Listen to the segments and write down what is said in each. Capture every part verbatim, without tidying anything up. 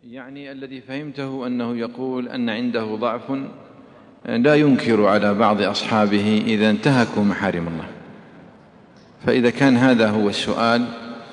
يعني الذي فهمته أنه يقول أن عنده ضعف لا ينكر على بعض أصحابه إذا انتهكوا محارم الله. فإذا كان هذا هو السؤال،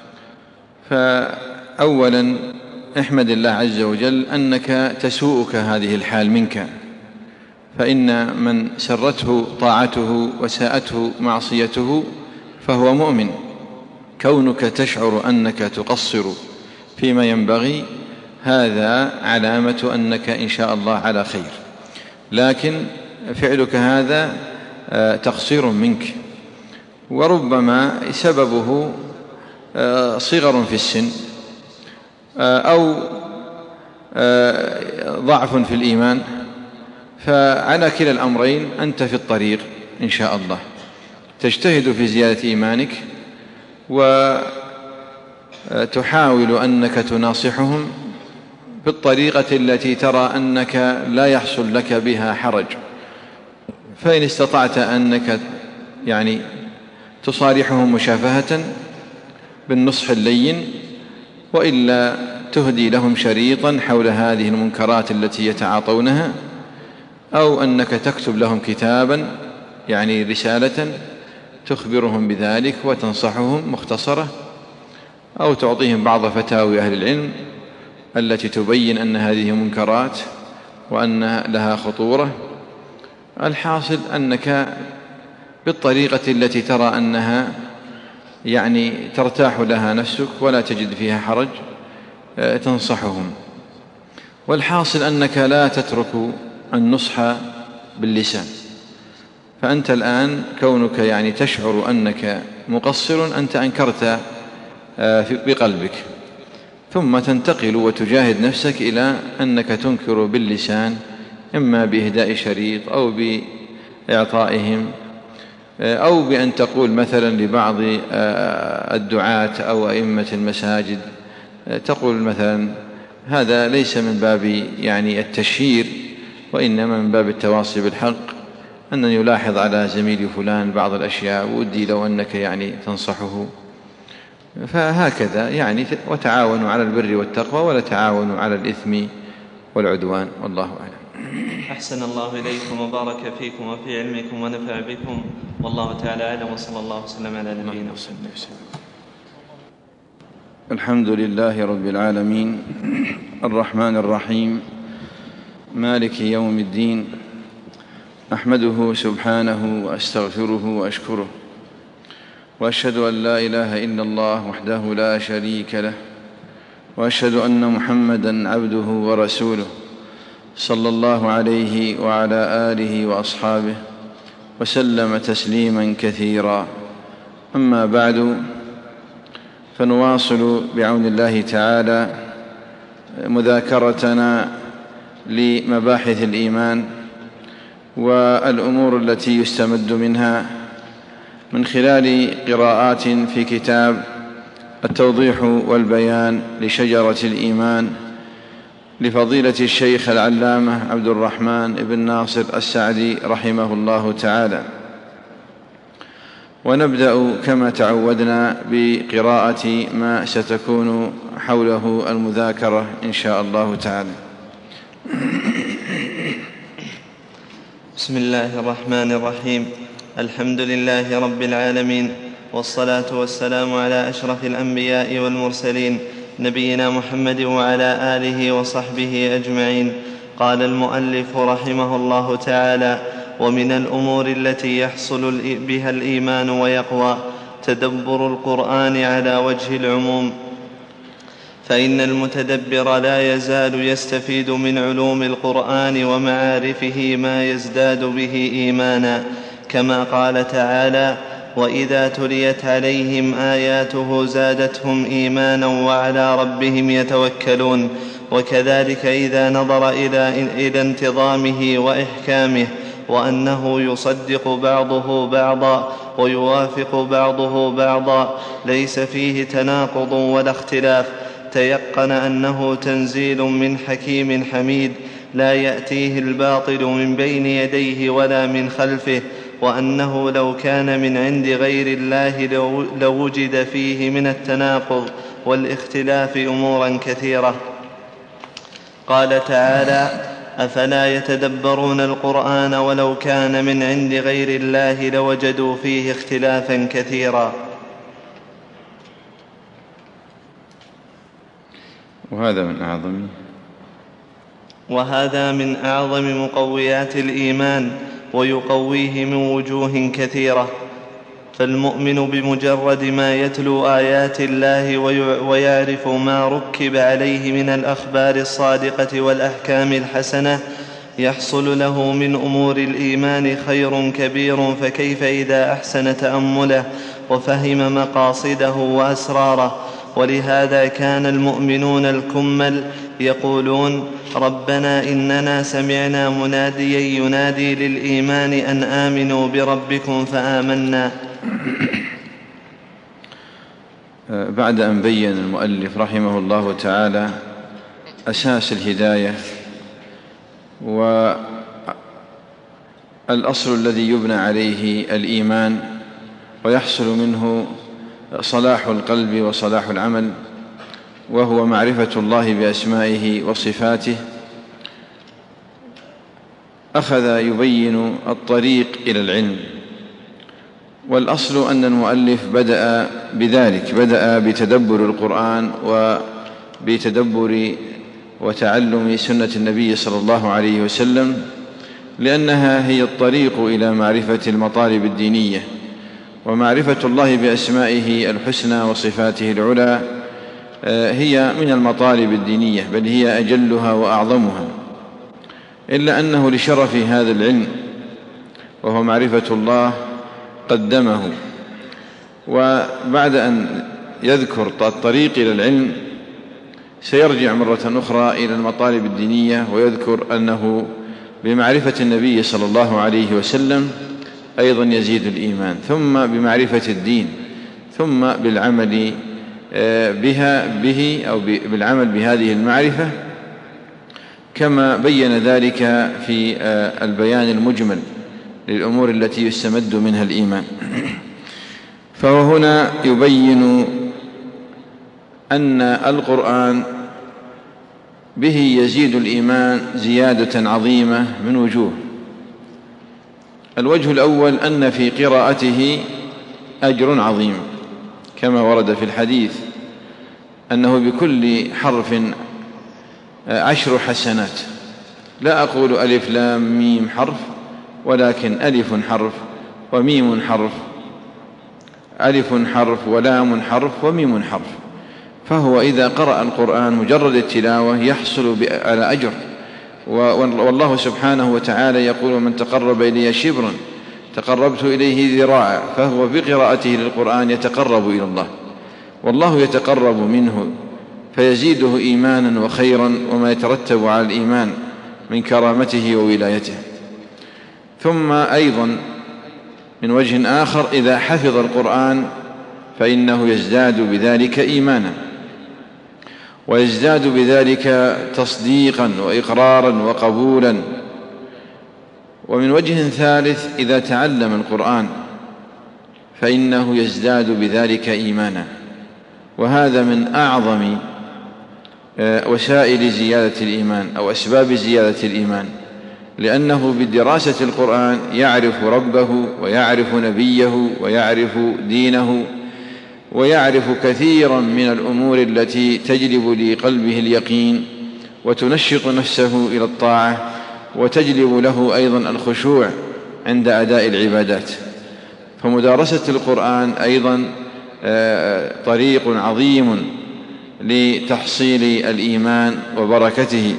فأولا احمد الله عز وجل أنك تسوءك هذه الحال منك، فإن من سرته طاعته وساءته معصيته فهو مؤمن. كونك تشعر أنك تقصر فيما ينبغي هذا علامة أنك إن شاء الله على خير، لكن فعلك هذا تقصير منك، وربما سببه صغر في السن أو ضعف في الإيمان. فعلى كلا الأمرين أنت في الطريق إن شاء الله، تجتهد في زيادة إيمانك وتحاول أنك تناصحهم بالطريقة التي ترى أنك لا يحصل لك بها حرج. فإن استطعت أنك يعني تصارحهم مشافهة بالنصح اللين، وإلا تهدي لهم شريطا حول هذه المنكرات التي يتعاطونها، أو أنك تكتب لهم كتابا يعني رسالة تخبرهم بذلك وتنصحهم مختصرة، أو تعطيهم بعض فتاوي أهل العلم التي تبين أن هذه منكرات وأن لها خطورة. الحاصل أنك بالطريقة التي ترى أنها يعني ترتاح لها نفسك ولا تجد فيها حرج تنصحهم. والحاصل أنك لا تترك النصح باللسان. فأنت الآن كونك يعني تشعر أنك مقصر، أنت أنكرت بقلبك، ثم تنتقل وتجاهد نفسك إلى أنك تنكر باللسان، إما بإهداء شريط أو بإعطائهم، أو بأن تقول مثلا لبعض الدعاة أو أئمة المساجد، تقول مثلا هذا ليس من باب يعني التشهير، وإنما من باب التواصي بالحق، أنني يلاحظ على زميلي فلان بعض الأشياء ودي لو أنك يعني تنصحه. فهكذا يعني وتعاونوا على البر والتقوى ولا تعاونوا على الإثم والعدوان، والله أعلم. أحسن الله إليكم وبارك فيكم وفي علمكم ونفع بكم، والله تعالى أعلم، وصلى الله وسلم على نبينا محمد. الحمد لله رب العالمين، الرحمن الرحيم، مالك يوم الدين. أحمده سبحانه وأستغفره وأشكره، وأشهد أن لا إله إلا الله وحده لا شريك له، وأشهد أن محمدًا عبده ورسوله، صلى الله عليه وعلى آله وأصحابه وسلم تسليمًا كثيرا. أما بعد، فنواصل بعون الله تعالى مذاكرتنا لمباحث الإيمان والأمور التي يستمد منها من خلال قراءات في كتاب التوضيح والبيان لشجرة الإيمان لفضيلة الشيخ العلامة عبد الرحمن بن ناصر السعدي رحمه الله تعالى. ونبدأ كما تعودنا بقراءة ما ستكون حوله المذاكرة إن شاء الله تعالى. بسم الله الرحمن الرحيم. الحمد لله رب العالمين، والصلاة والسلام على أشرف الأنبياء والمرسلين، نبينا محمد وعلى آله وصحبه أجمعين. قال المؤلف رحمه الله تعالى: ومن الأمور التي يحصل بها الإيمان ويقوى تدبر القرآن على وجه العموم، فإن المتدبر لا يزال يستفيد من علوم القرآن ومعارفه ما يزداد به إيمانا، كما قال تعالى: وإذا تليت عليهم آياته زادتهم إيمانا وعلى ربهم يتوكلون. وكذلك إذا نظر إلى, إلى انتظامه وإحكامه، وأنه يصدق بعضه بعضا ويوافق بعضه بعضا، ليس فيه تناقض ولا اختلاف، تيقن أنه تنزيل من حكيم حميد، لا يأتيه الباطل من بين يديه ولا من خلفه، وأنه لو كان من عند غير الله لوجد فيه من التناقض والاختلاف أمورا كثيرة. قال تعالى: أفلا يتدبرون القرآن ولو كان من عند غير الله لوجدوا فيه اختلافا كثيرا. وهذا من أعظم وهذا من أعظم مقويات الإيمان، ويقويه من وجوه كثيرة. فالمؤمن بمجرد ما يتلو آيات الله ويعرف ما ركب عليه من الأخبار الصادقة والأحكام الحسنة يحصل له من أمور الإيمان خير كبير، فكيف إذا أحسن تأمله وفهم مقاصده وأسراره. ولهذا كان المؤمنون الكمل يقولون: ربنا إننا سمعنا مناديا ينادي للإيمان أن آمنوا بربكم فآمنا. بعد أن بين المؤلف رحمه الله تعالى أساس الهداية والأصل الذي يبنى عليه الإيمان ويحصل منه صلاح القلب وصلاح العمل، وهو معرفة الله بأسمائه وصفاته، أخذ يبين الطريق إلى العلم. والأصل أن المؤلف بدأ بذلك، بدأ بتدبر القرآن وبتدبر وتعلم سنة النبي صلى الله عليه وسلم، لأنها هي الطريق إلى معرفة المطالب الدينية. ومعرفة الله بأسمائه الحسنى وصفاته العلى هي من المطالب الدينية، بل هي أجلها وأعظمها، إلا أنه لشرف هذا العلم وهو معرفة الله قدمه. وبعد أن يذكر الطريق إلى العلم سيرجع مرة أخرى إلى المطالب الدينية، ويذكر أنه بمعرفة النبي صلى الله عليه وسلم أيضا يزيد الإيمان، ثم بمعرفة الدين، ثم بالعمل بها به أو بالعمل بهذه المعرفة، كما بين ذلك في البيان المجمل للأمور التي يستمد منها الإيمان. فهو هنا يبين أن القرآن به يزيد الإيمان زيادة عظيمة من وجوه. الوجه الأول أن في قراءته أجر عظيم، كما ورد في الحديث أنه بكل حرف عشر حسنات. لا أقول ألف لام ميم حرف، ولكن ألف حرف وميم حرف، ألف حرف ولام حرف وميم حرف. فهو إذا قرأ القرآن مجرد التلاوة يحصل على أجر. والله سبحانه وتعالى يقول: من تقرب إلي شبرا تقربت إليه ذراعا. فهو بقراءته للقرآن يتقرب إلى الله، والله يتقرب منه فيزيده إيمانا وخيرا وما يترتب على الإيمان من كرامته وولايته. ثم أيضا من وجه آخر إذا حفظ القرآن فإنه يزداد بذلك إيمانا، ويزداد بذلك تصديقا وإقرارا وقبولا. ومن وجه ثالث إذا تعلم القرآن فإنه يزداد بذلك إيمانا، وهذا من أعظم وسائل زيادة الإيمان أو أسباب زيادة الإيمان، لأنه بدراسة القرآن يعرف ربه ويعرف نبيه ويعرف دينه ويعرف كثيرا من الأمور التي تجلب لقلبه اليقين وتنشط نفسه إلى الطاعة، وتجلب له أيضا الخشوع عند أداء العبادات. فمدارسة القرآن أيضا طريق عظيم لتحصيل الإيمان وبركته.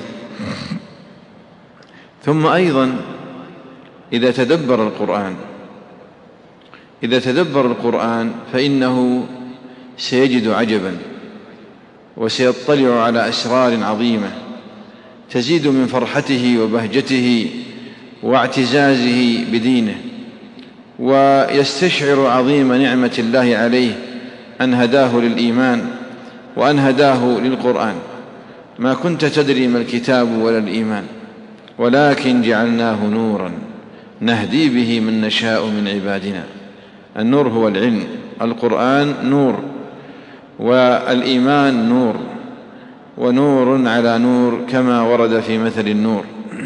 ثم أيضا إذا تدبر القرآن إذا تدبر القرآن فإنه سيجد عجبا، وسيطلع على أسرار عظيمة تزيد من فرحته وبهجته واعتزازه بدينه، ويستشعر عظيم نعمة الله عليه أن هداه للإيمان وأن هداه للقرآن. ما كنت تدري ما الكتاب ولا الإيمان، ولكن جعلناه نورا نهدي به من نشاء من عبادنا. النور هو العلم، القرآن نور، والإيمان نور، ونور على نور كما ورد في مثل النور.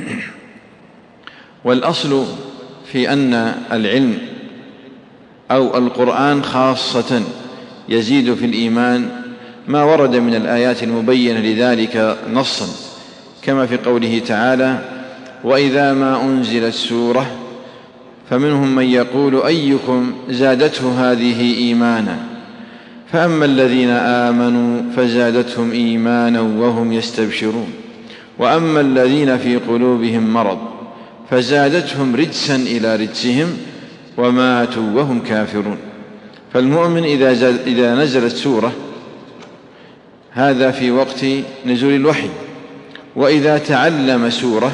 والأصل في أن العلم أو القرآن خاصة يزيد في الإيمان ما ورد من الآيات المبينة لذلك نصا، كما في قوله تعالى: وإذا ما أنزلت سورة فمنهم من يقول أيكم زادته هذه إيمانا فأما الذين آمنوا فزادتهم إيمانا وهم يستبشرون وأما الذين في قلوبهم مرض فزادتهم رجسا إلى رجسهم وماتوا وهم كافرون. فالمؤمن إذا, زاد إذا نزلت سورة هذا في وقت نزول الوحي، وإذا تعلم سورة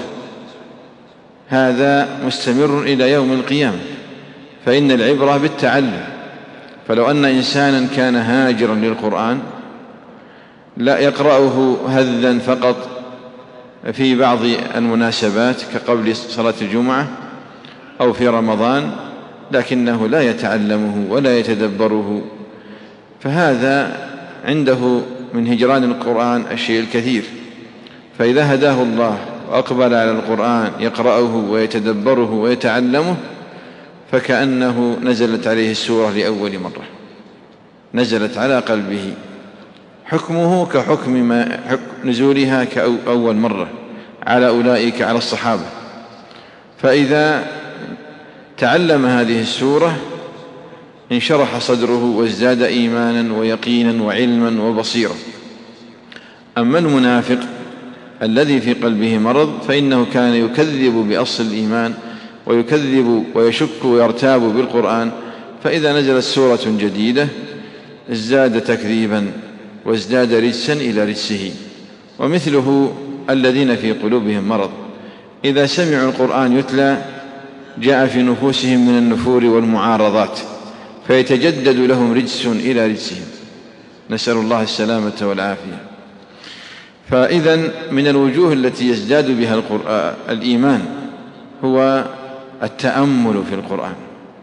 هذا مستمر إلى يوم القيامة، فإن العبرة بالتعلم. فلو أن إنسانا كان هاجرا للقرآن لا يقرأه هذا فقط في بعض المناسبات كقبل صلاة الجمعة أو في رمضان، لكنه لا يتعلمه ولا يتدبره، فهذا عنده من هجران القرآن الشيء الكثير. فإذا هداه الله وأقبل على القرآن يقرأه ويتدبره ويتعلمه فكأنه نزلت عليه السورة لأول مرة، نزلت على قلبه، حكمه كحكم ما نزولها كأول مرة على أولئك على الصحابة. فإذا تعلم هذه السورة انشرح صدره وازداد إيمانا ويقينا وعلما وبصيرا. أما المنافق الذي في قلبه مرض فإنه كان يكذب بأصل الإيمان ويكذب ويشك ويرتاب بالقرآن، فإذا نزلت سورة جديدة ازداد تكذيبا وازداد رجسا إلى رجسه. ومثله الذين في قلوبهم مرض إذا سمعوا القرآن يتلى جاء في نفوسهم من النفور والمعارضات فيتجدد لهم رجس إلى رجسهم، نسأل الله السلامة والعافية. فإذا من الوجوه التي يزداد بها الإيمان هو التأمل في القرآن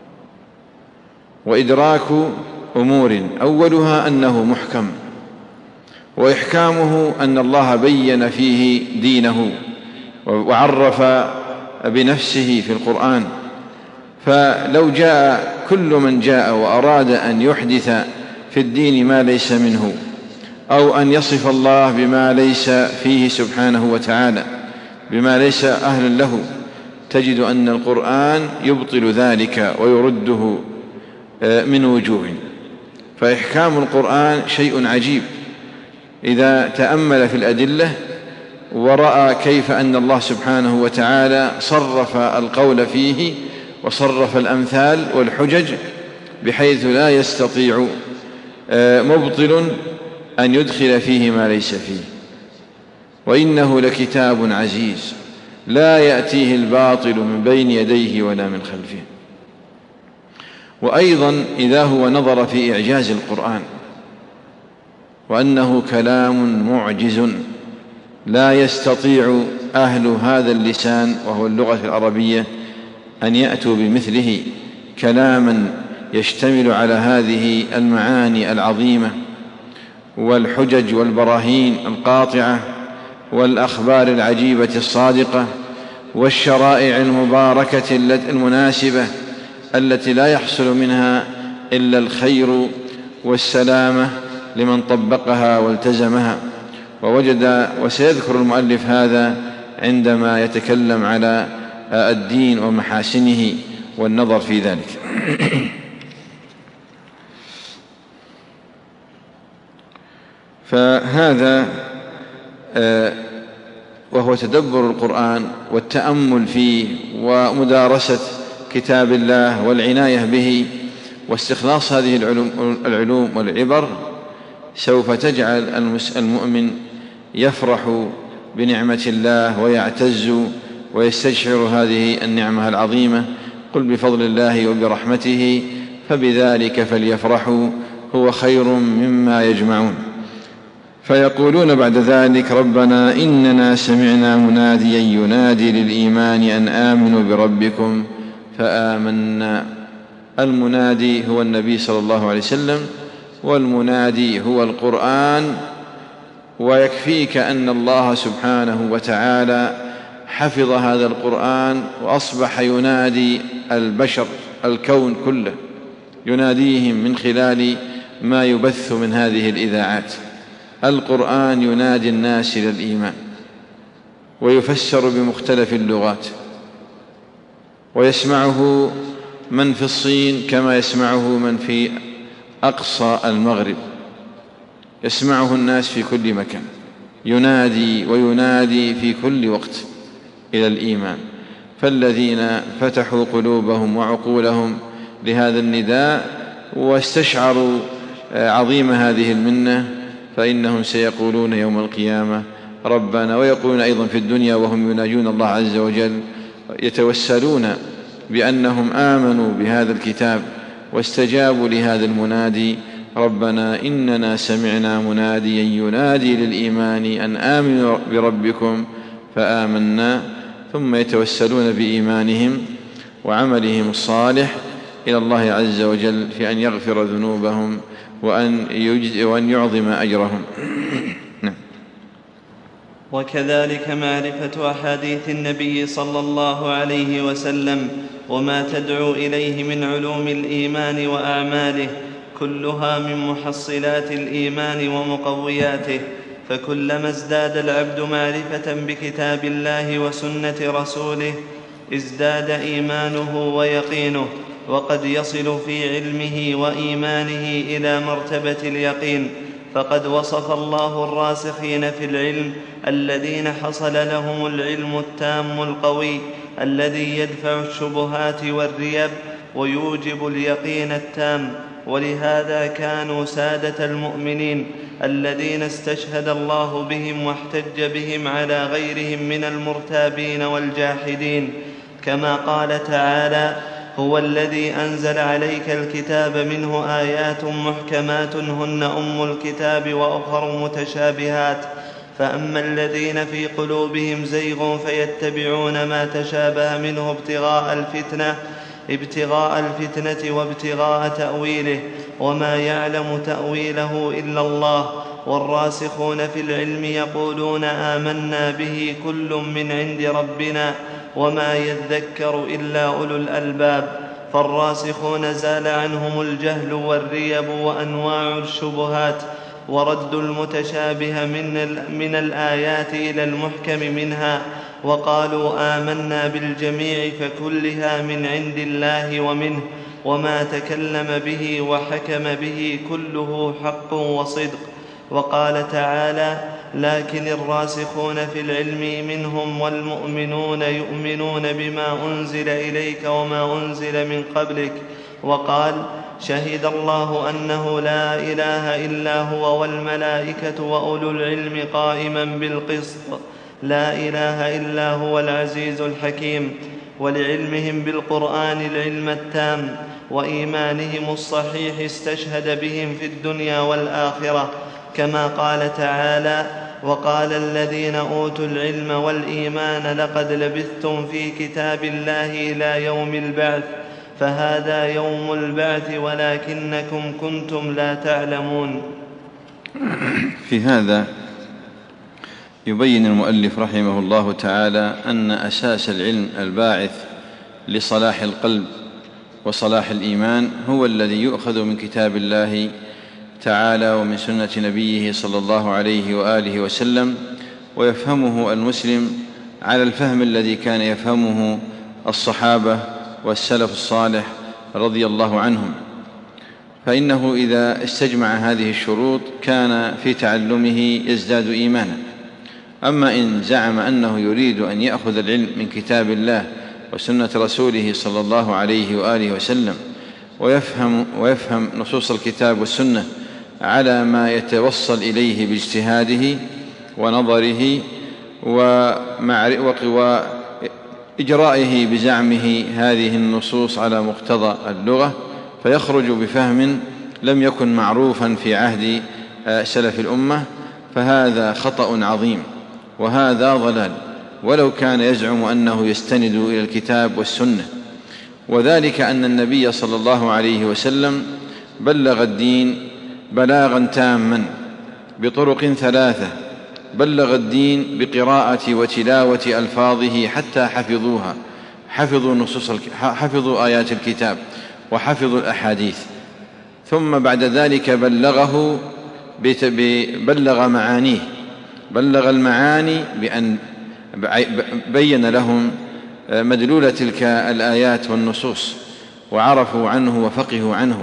وإدراك أمور، أولها أنه محكم، وإحكامه أن الله بين فيه دينه وعرف بنفسه في القرآن. فلو جاء كل من جاء وأراد أن يحدث في الدين ما ليس منه أو أن يصف الله بما ليس فيه سبحانه وتعالى، بما ليس أهلا له، تجد أن القرآن يبطل ذلك ويرده من وجوه. فإحكام القرآن شيء عجيب إذا تأمل في الأدلة ورأى كيف أن الله سبحانه وتعالى صرف القول فيه وصرف الأمثال والحجج بحيث لا يستطيع مبطل أن يدخل فيه ما ليس فيه. وإنه لكتاب عزيز لا يأتيه الباطل من بين يديه ولا من خلفه. وأيضا إذا هو نظر في إعجاز القرآن وأنه كلام معجز لا يستطيع أهل هذا اللسان وهو اللغة العربية أن يأتوا بمثله، كلاما يشتمل على هذه المعاني العظيمة والحجج والبراهين القاطعة والأخبار العجيبة الصادقة والشرائع المباركة المناسبة التي لا يحصل منها إلا الخير والسلامة لمن طبقها والتزمها. ووجد وسيذكر المؤلف هذا عندما يتكلم على الدين ومحاسنه والنظر في ذلك. فهذا وهو تدبر القرآن والتأمل فيه ومدارسة كتاب الله والعناية به واستخلاص هذه العلوم, العلوم والعبر سوف تجعل المؤمن يفرح بنعمة الله ويعتز ويستشعر هذه النعمة العظيمة. قل بفضل الله وبرحمته فبذلك فليفرحوا هو خير مما يجمعون. فيقولون بعد ذلك ربنا إننا سمعنا مناديا ينادي للإيمان أن آمنوا بربكم فآمنا. المنادي هو النبي صلى الله عليه وسلم، والمنادي هو القرآن ويكفيك أن الله سبحانه وتعالى حفظ هذا القرآن وأصبح ينادي البشر الكون كله، يناديهم من خلال ما يبث من هذه الإذاعات. القرآن ينادي الناس إلى الإيمان، ويفسر بمختلف اللغات، ويسمعه من في الصين كما يسمعه من في أقصى المغرب، يسمعه الناس في كل مكان، ينادي وينادي في كل وقت إلى الإيمان. فالذين فتحوا قلوبهم وعقولهم لهذا النداء واستشعروا عظيم هذه المنة فإنهم سيقولون يوم القيامة ربنا، ويقولون أيضا في الدنيا وهم يناجون الله عز وجل، يتوسلون بأنهم آمنوا بهذا الكتاب واستجابوا لهذا المنادي، ربنا إننا سمعنا مناديا ينادي للإيمان أن آمنوا بربكم فآمنا، ثم يتوسلون بإيمانهم وعملهم الصالح إلى الله عز وجل في أن يغفر ذنوبهم وأن, وأن يعظم أجرهم. وكذلك معرفة أحاديث النبي صلى الله عليه وسلم وما تدعو إليه من علوم الإيمان وأعماله، كلها من محصلات الإيمان ومقوياته. فكلما ازداد العبد معرفة بكتاب الله وسنة رسوله ازداد إيمانه ويقينه، وقد يصل في علمه وإيمانه إلى مرتبة اليقين. فقد وصف الله الراسخين في العلم الذين حصل لهم العلم التام القوي الذي يدفع الشبهات والريب ويوجب اليقين التام، ولهذا كانوا سادة المؤمنين الذين استشهد الله بهم واحتج بهم على غيرهم من المرتابين والجاحدين، كما قال تعالى: هو الذي أنزل عليك الكتاب منه آيات محكمات هن أم الكتاب وأخر متشابهات، فأما الذين في قلوبهم زيغ فيتبعون ما تشابه منه ابتغاء الفتنة ابتغاء الفتنة وابتغاء تأويله، وما يعلم تأويله إلا الله. والراسخون في العلم يقولون آمنا به كل من عند ربنا وما يذكر إلا أولو الألباب. فالراسخون زال عنهم الجهل والريب وأنواع الشبهات، وردوا المتشابه من الآيات إلى المحكم منها، وقالوا آمنا بالجميع فكلها من عند الله ومنه، وما تكلم به وحكم به كله حق وصدق. وقال تعالى: لكن الراسخون في العلم منهم والمؤمنون يؤمنون بما أنزل إليك وما أنزل من قبلك. وقال: شهد الله أنه لا إله إلا هو والملائكة وأولو العلم قائما بالقسط، لا إله إلا هو العزيز الحكيم. ولعلمهم بالقرآن العلم التام وإيمانهم الصحيح استشهد بهم في الدنيا والآخرة، كما قال تعالى: وقال الذين أوتوا العلم والإيمان لقد لبثتم في كتاب الله إلى يوم البعث، فهذا يوم البعث ولكنكم كنتم لا تعلمون. في هذا يبين المؤلف رحمه الله تعالى أن أساس العلم الباعث لصلاح القلب وصلاح الإيمان هو الذي يؤخذ من كتاب الله تعالى ومن سنة نبيه صلى الله عليه وآله وسلم، ويفهمه المسلم على الفهم الذي كان يفهمه الصحابة والسلف الصالح رضي الله عنهم. فإنه إذا استجمع هذه الشروط كان في تعلمه يزداد إيمانا. أما إن زعم أنه يريد أن يأخذ العلم من كتاب الله وسنة رسوله صلى الله عليه وآله وسلم ويفهم, ويفهم نصوص الكتاب والسنة على ما يتوصل إليه باجتهاده ونظره وإجرائه بزعمه هذه النصوص على مقتضى اللغة، فيخرج بفهم لم يكن معروفا في عهد سلف الأمة، فهذا خطأ عظيم وهذا ضلال، ولو كان يزعم أنه يستند إلى الكتاب والسنة. وذلك أن النبي صلى الله عليه وسلم بلغ الدين بلاغا تاما بطرق ثلاثة بلغ الدين بقراءة وتلاوة ألفاظه حتى حفظوها، حفظوا نصوص حفظوا آيات الكتاب وحفظوا الأحاديث. ثم بعد ذلك بلغه بلغ معانيه، بلغ المعاني بأن بين لهم مدلول تلك الآيات والنصوص وعرفوا عنه وفقهوا عنه.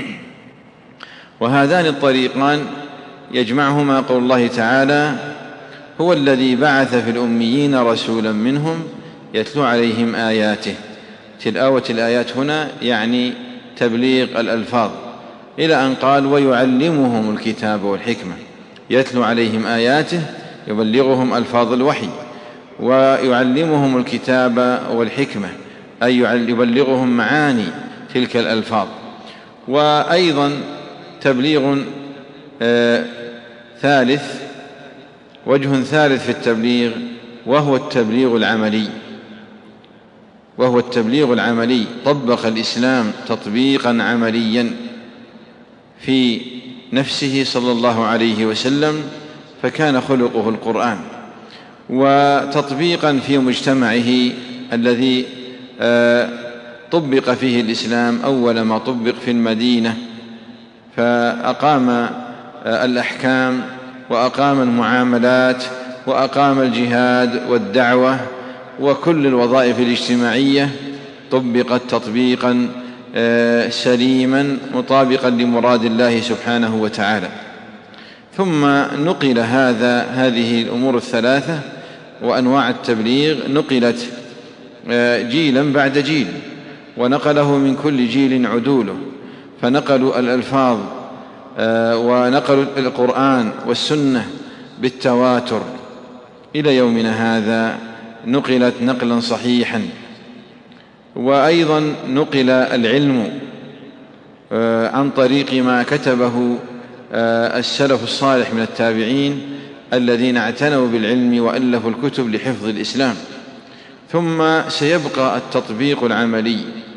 وهذان الطريقان يجمعهما قول الله تعالى: هو الذي بعث في الأميين رسولا منهم يتلو عليهم آياته. تلاوة الآيات هنا يعني تبليغ الألفاظ، إلى أن قال: ويعلمهم الكتاب والحكمة. يتلو عليهم آياته يبلغهم ألفاظ الوحي، ويعلمهم الكتاب والحكمة أي يبلغهم معاني تلك الألفاظ. وأيضا تبليغ آه ثالث وجه ثالث في التبليغ، وهو التبليغ العملي وهو التبليغ العملي طبق الإسلام تطبيقا عمليا في نفسه صلى الله عليه وسلم، فكان خلقه القرآن، وتطبيقا في مجتمعه الذي طبق فيه الإسلام أول ما طبق في المدينة، فأقام الأحكام وأقام المعاملات وأقام الجهاد والدعوة، وكل الوظائف الاجتماعية طبقت تطبيقا سليما مطابقا لمراد الله سبحانه وتعالى. ثم نقل هذا هذه الأمور الثلاثة وأنواع التبليغ نقلت جيلا بعد جيل، ونقله من كل جيل عدوله، فنقلوا الألفاظ ونقلوا القرآن والسنة بالتواتر إلى يومنا هذا، نقلت نقلا صحيحا. وأيضا نقل العلم عن طريق ما كتبه السلف الصالح من التابعين الذين اعتنوا بالعلم وألفوا الكتب لحفظ الإسلام. ثم سيبقى التطبيق العملي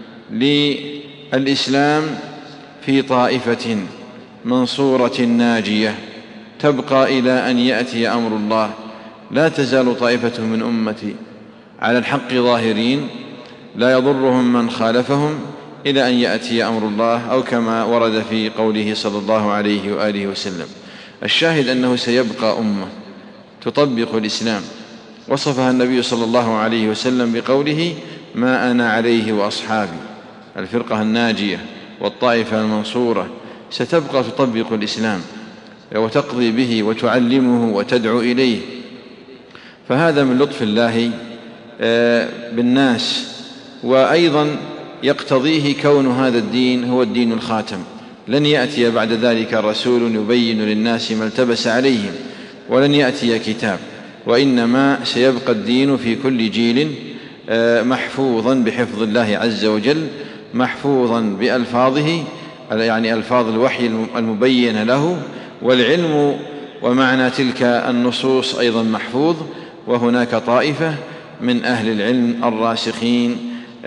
للإسلام في طائفة منصورة ناجية تبقى إلى أن يأتي أمر الله. لا تزال طائفة من أمتي على الحق ظاهرين لا يضرهم من خالفهم إلى أن يأتي أمر الله، أو كما ورد في قوله صلى الله عليه وآله وسلم. الشاهد أنه سيبقى أمة تطبق الإسلام، وصفها النبي صلى الله عليه وسلم بقوله: ما أنا عليه وأصحابي. الفرقة الناجية والطائفة المنصورة ستبقى تطبق الإسلام وتقضي به وتعلمه وتدعو إليه. فهذا من لطف الله بالناس، وأيضا يقتضيه كون هذا الدين هو الدين الخاتم. لن يأتي بعد ذلك رسول يبين للناس ما التبس عليهم، ولن يأتي كتاب، وإنما سيبقى الدين في كل جيل محفوظا بحفظ الله عز وجل، محفوظا بألفاظه يعني ألفاظ الوحي المبين له، والعلم ومعنى تلك النصوص أيضا محفوظ. وهناك طائفة من أهل العلم الراسخين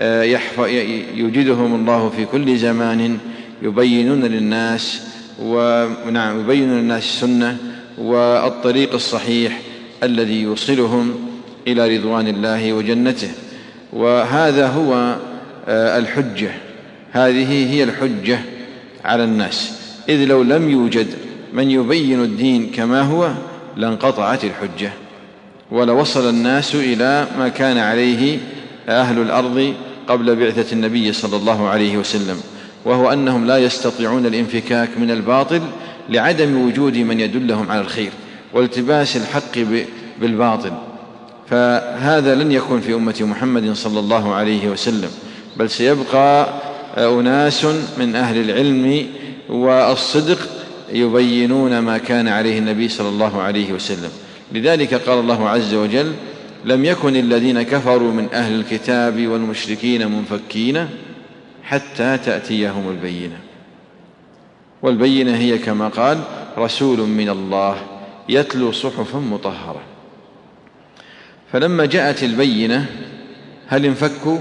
يوجدهم الله في كل زمان يبينون للناس ونعم يبينون للناس السنة والطريق الصحيح الذي يوصلهم إلى رضوان الله وجنته. وهذا هو الحجة، هذه هي الحجة على الناس، إذ لو لم يوجد من يبين الدين كما هو لانقطعت الحجة، ولوصل الناس إلى ما كان عليه أهل الأرض قبل بعثة النبي صلى الله عليه وسلم، وهو أنهم لا يستطيعون الانفكاك من الباطل لعدم وجود من يدلهم على الخير والتباس الحق بالباطل. فهذا لن يكون في أمة محمد صلى الله عليه وسلم، بل سيبقى أناس من أهل العلم والصدق يبينون ما كان عليه النبي صلى الله عليه وسلم. لذلك قال الله عز وجل: لم يكن الذين كفروا من أهل الكتاب والمشركين منفكين حتى تأتيهم البينة. والبينة هي كما قال: رسول من الله يتلو صحفا مطهرة. فلما جاءت البينة هل انفكوا؟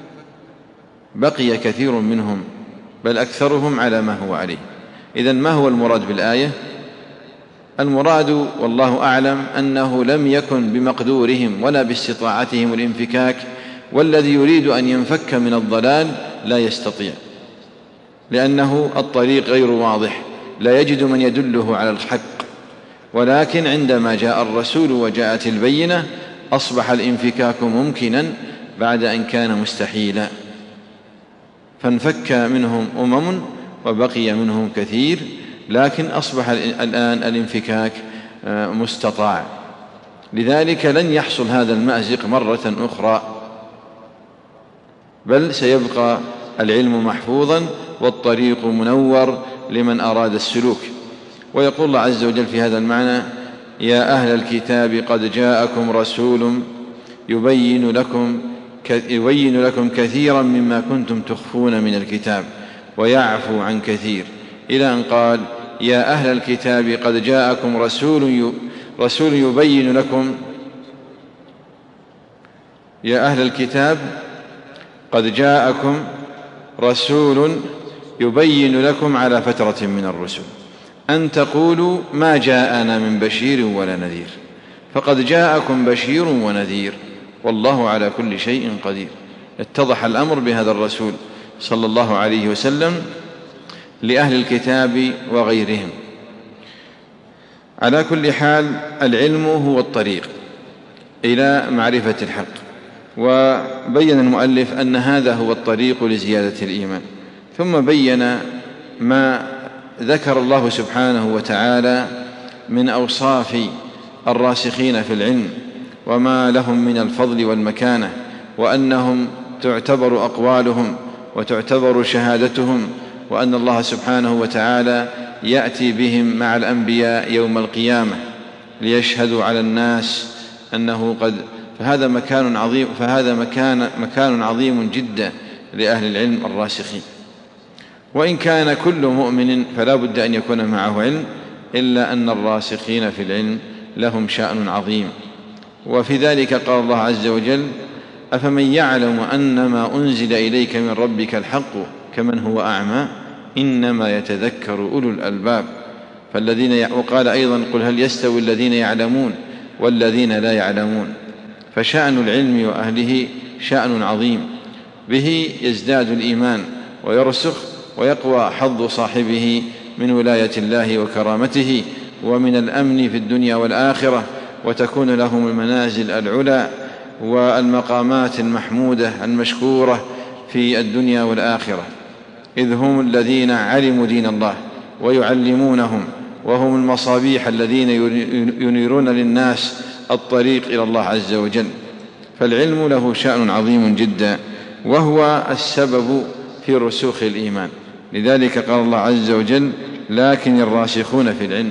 بقي كثير منهم بل أكثرهم على ما هو عليه. إذن ما هو المراد بالآية؟ المراد والله أعلم أنه لم يكن بمقدورهم ولا باستطاعتهم الانفكاك، والذي يريد أن ينفك من الضلال لا يستطيع، لأنه الطريق غير واضح، لا يجد من يدله على الحق. ولكن عندما جاء الرسول وجاءت البينة أصبح الانفكاك ممكنا بعد أن كان مستحيلا، فانفك منهم أمم وبقي منهم كثير، لكن أصبح الآن الانفكاك مستطاع. لذلك لن يحصل هذا المأزق مرة أخرى، بل سيبقى العلم محفوظا والطريق منور لمن أراد السلوك. ويقول الله عز وجل في هذا المعنى: يا أهل الكتاب قد جاءكم رسول يبين لكم يبين لكم كثيرا مما كنتم تخفون من الكتاب ويعفو عن كثير، إلى أن قال: يا أهل الكتاب قد جاءكم رسول رسول يبين لكم يا أهل الكتاب قد جاءكم رسول يبين لكم على فترة من الرسل أن تقولوا ما جاءنا من بشير ولا نذير، فقد جاءكم بشير ونذير والله على كل شيء قدير. اتضح الأمر بهذا الرسول صلى الله عليه وسلم لأهل الكتاب وغيرهم. على كل حال العلم هو الطريق إلى معرفة الحق، وبين المؤلف أن هذا هو الطريق لزيادة الإيمان، ثم بين ما ذكر الله سبحانه وتعالى من أوصاف الراسخين في العلم وما لهم من الفضل والمكانة، وأنهم تعتبر أقوالهم وتعتبر شهادتهم، وأن الله سبحانه وتعالى يأتي بهم مع الأنبياء يوم القيامة ليشهدوا على الناس أنه قد فهذا مكان عظيم فهذا مكان مكان عظيم جدا لأهل العلم الراسخين. وإن كان كل مؤمن فلا بد أن يكون معه علم، إلا أن الراسخين في العلم لهم شأن عظيم. وفي ذلك قال الله عز وجل: أفمن يعلم أن ما أنزل إليك من ربك الحق كمن هو أعمى إنما يتذكر أولو الألباب. فالذين وقال أيضا: قل هل يستوي الذين يعلمون والذين لا يعلمون. فشأن العلم وأهله شأن عظيم، به يزداد الإيمان ويرسخ ويقوى حظ صاحبه من ولاية الله وكرامته ومن الأمن في الدنيا والآخرة، وتكون لهم المنازل العلى والمقامات المحمودة المشكورة في الدنيا والآخرة، إذ هم الذين علموا دين الله ويعلمونهم، وهم المصابيح الذين ينيرون للناس الطريق إلى الله عز وجل. فالعلم له شأن عظيم جدا، وهو السبب في رسوخ الإيمان. لذلك قال الله عز وجل: لكن الراسخون في العلم.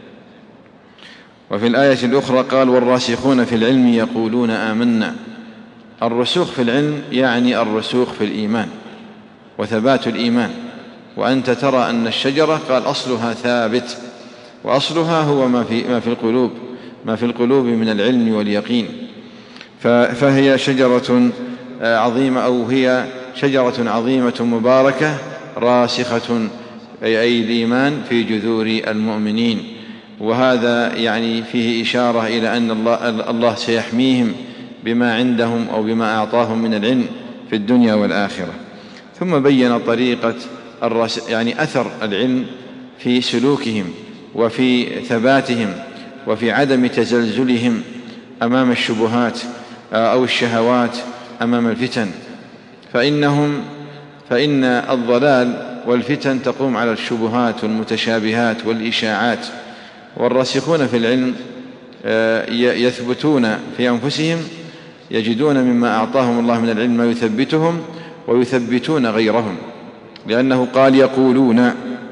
وفي الآية الأخرى قال: والراسخون في العلم يقولون آمنا. الرسوخ في العلم يعني الرسوخ في الإيمان وثبات الإيمان. وأنت ترى أن الشجرة قال أصلها ثابت، وأصلها هو ما في, ما في القلوب ما في القلوب من العلم واليقين. فهي شجرة عظيمة، أو هي شجرة عظيمة مباركة راسخة، أي الإيمان في جذور المؤمنين. وهذا يعني فيه إشارة إلى أن الله, الله سيحميهم بما عندهم أو بما أعطاهم من العلم في الدنيا والآخرة. ثم بين طريقة يعني أثر العلم في سلوكهم وفي ثباتهم وفي عدم تزلزلهم أمام الشبهات أو الشهوات أمام الفتن، فإنهم فإن الضلال والفتن تقوم على الشبهات والمتشابهات والإشاعات. والراسخون في العلم يثبتون في أنفسهم، يجدون مما أعطاهم الله من العلم ما يثبتهم ويثبتون غيرهم، لأنه قال يقولون.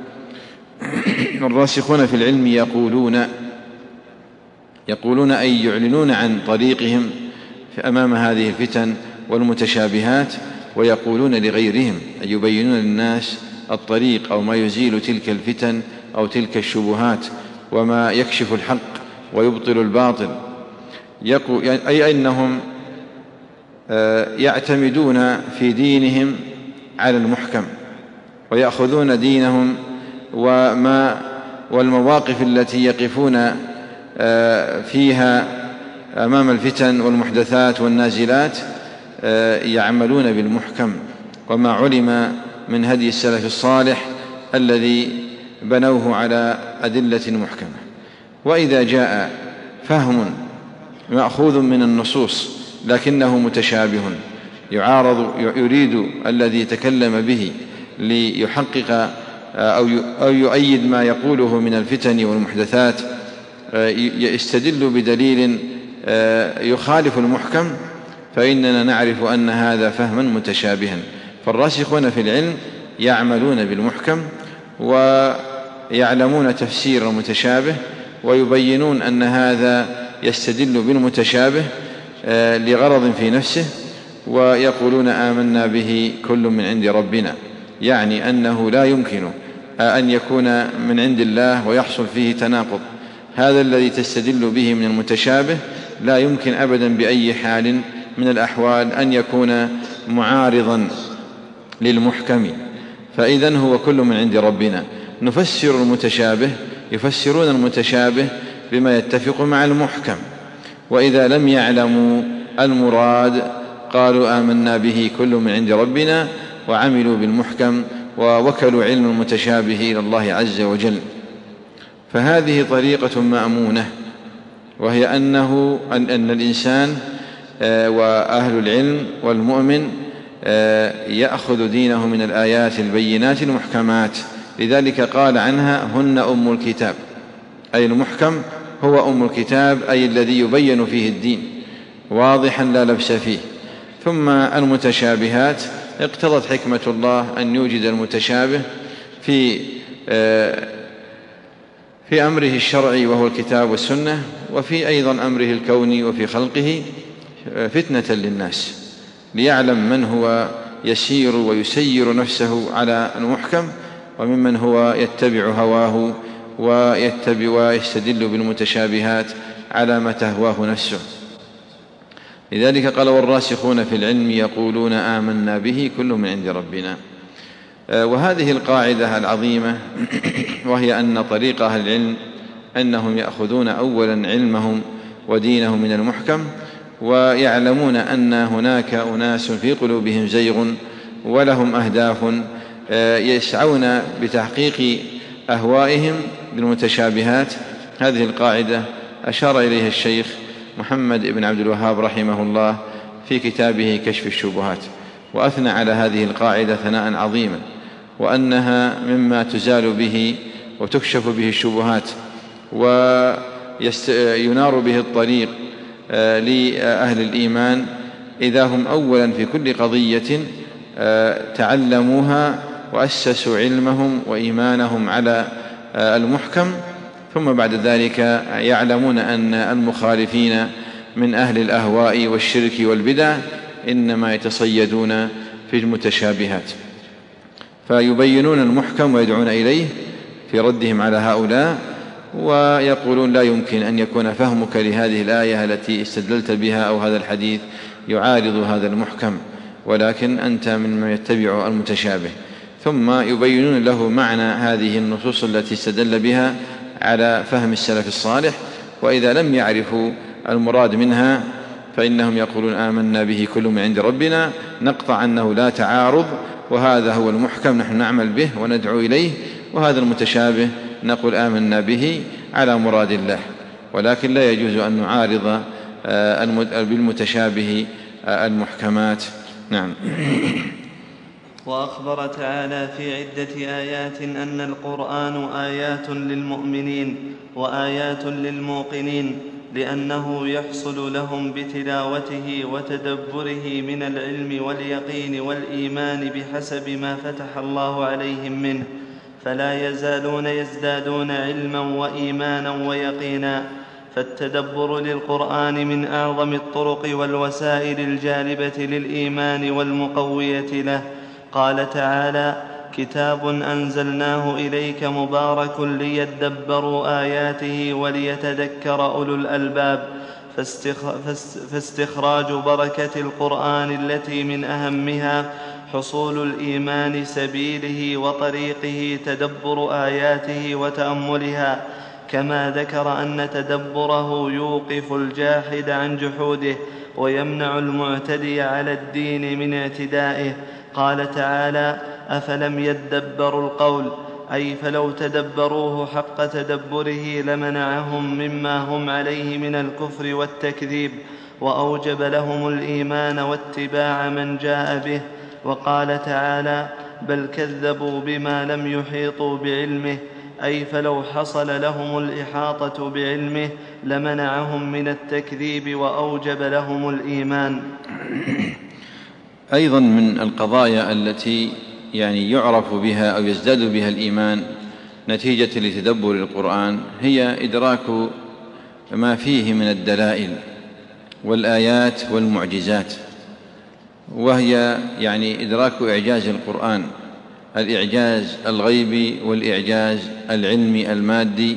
الراسخون في العلم يقولون يقولون أي يعلنون عن طريقهم أمام هذه الفتن والمتشابهات، ويقولون لغيرهم أي يبينون للناس الطريق أو ما يزيل تلك الفتن أو تلك الشبهات وما يكشف الحق ويبطل الباطل. أي أنهم يعتمدون في دينهم على المحكم، ويأخذون دينهم وما والمواقف التي يقفون فيها أمام الفتن والمحدثات والنازلات يعملون بالمحكم وما علم من هدي السلف الصالح الذي بنوه على أدلة محكمة. وإذا جاء فهم مأخوذ من النصوص لكنه متشابه يعارض يريد الذي تكلم به ليحقق أو يؤيد ما يقوله من الفتن والمحدثات يستدل بدليل يخالف المحكم، فإننا نعرف أن هذا فهما متشابها. فالراسخون في العلم يعملون بالمحكم ويعلمون تفسير المتشابه ويبينون أن هذا يستدل بالمتشابه لغرض في نفسه، ويقولون آمنا به كل من عند ربنا، يعني أنه لا يمكن أن يكون من عند الله ويحصل فيه تناقض. هذا الذي تستدل به من المتشابه لا يمكن أبدا بأي حال من الأحوال أن يكون معارضا للمحكم، فإذن هو كل من عند ربنا. نفسر المتشابه، يفسرون المتشابه بما يتفق مع المحكم، وإذا لم يعلموا المراد قالوا آمنا به كل من عند ربنا وعملوا بالمحكم ووكلوا علم المتشابه إلى الله عز وجل. فهذه طريقة مأمونة، وهي أنه أن الإنسان وأهل العلم والمؤمن يأخذ دينه من الآيات البينات المحكمات. لذلك قال عنها هن أم الكتاب، أي المحكم هو أم الكتاب، أي الذي يبين فيه الدين واضحا لا لبس فيه. ثم المتشابهات اقتضت حكمة الله أن يوجد المتشابه في في أمره الشرعي وهو الكتاب والسنة، وفي أيضا أمره الكوني وفي خلقه فتنة للناس، ليعلم من هو يسير ويسير نفسه على المحكم وممن هو يتبع هواه ويتبع ويستدل بالمتشابهات على ما تهواه نفسه. لذلك قال والراسخون في العلم يقولون آمنا به كل من عند ربنا. وهذه القاعدة العظيمة وهي أن طريق أهل العلم أنهم يأخذون أولا علمهم ودينهم من المحكم، ويعلمون أن هناك أناس في قلوبهم زيغ ولهم أهداف يسعون بتحقيق أهوائهم بالمتشابهات. هذه القاعدة أشار إليها الشيخ محمد بن عبد الوهاب رحمه الله في كتابه كشف الشبهات، وأثنى على هذه القاعدة ثناء عظيما، وأنها مما تزال به وتكشف به الشبهات وينار به الطريق لأهل الإيمان إذا هم أولا في كل قضية تعلموها وأسسوا علمهم وإيمانهم على المحكم، ثم بعد ذلك يعلمون أن المخالفين من أهل الأهواء والشرك والبدع إنما يتصيدون في المتشابهات، فيبينون المحكم ويدعون إليه في ردهم على هؤلاء، ويقولون لا يمكن أن يكون فهمك لهذه الآية التي استدللت بها أو هذا الحديث يعارض هذا المحكم، ولكن أنت ممن يتبع المتشابه. ثم يبينون له معنى هذه النصوص التي استدل بها على فهم السلف الصالح، وإذا لم يعرفوا المراد منها فإنهم يقولون آمنا به كل من عند ربنا، نقطع أنه لا تعارض، وهذا هو المحكم نحن نعمل به وندعو إليه، وهذا المتشابه نقول آمنا به على مراد الله. ولكن لا يجوز أن نعارض بالمتشابه المحكمات. نعم. وأخبر تعالى في عدة آيات أن القرآن آيات للمؤمنين وآيات للموقنين، لأنه يحصل لهم بتلاوته وتدبره من العلم واليقين والإيمان بحسب ما فتح الله عليهم منه، فلا يزالون يزدادون علما وإيمانا ويقينا. فالتدبر للقرآن من أعظم الطرق والوسائل الجالبة للإيمان والمقوية له. قال تعالى: كتاب أنزلناه إليك مبارك ليدبروا آياته وليتذكر أولو الألباب. فاستخراج بركة القرآن التي من أهمها حصول الإيمان سبيله وطريقه تدبر آياته وتأملها، كما ذكر أن تدبره يوقف الجاحد عن جحوده ويمنع المعتدي على الدين من اعتدائه. قال تعالى: أفلم يدبروا القول، أي فلو تدبروه حق تدبره لمنعهم مما هم عليه من الكفر والتكذيب، وأوجب لهم الإيمان واتباع من جاء به. وقال تعالى: بل كذبوا بما لم يحيطوا بعلمه، أي فلو حصل لهم الإحاطة بعلمه لمنعهم من التكذيب وأوجب لهم الإيمان. أيضا من القضايا التي يعني يعرف بها أو يزداد بها الإيمان نتيجة لتدبر القرآن هي إدراك ما فيه من الدلائل والآيات والمعجزات، وهي يعني إدراك إعجاز القرآن، الإعجاز الغيبي والإعجاز العلمي المادي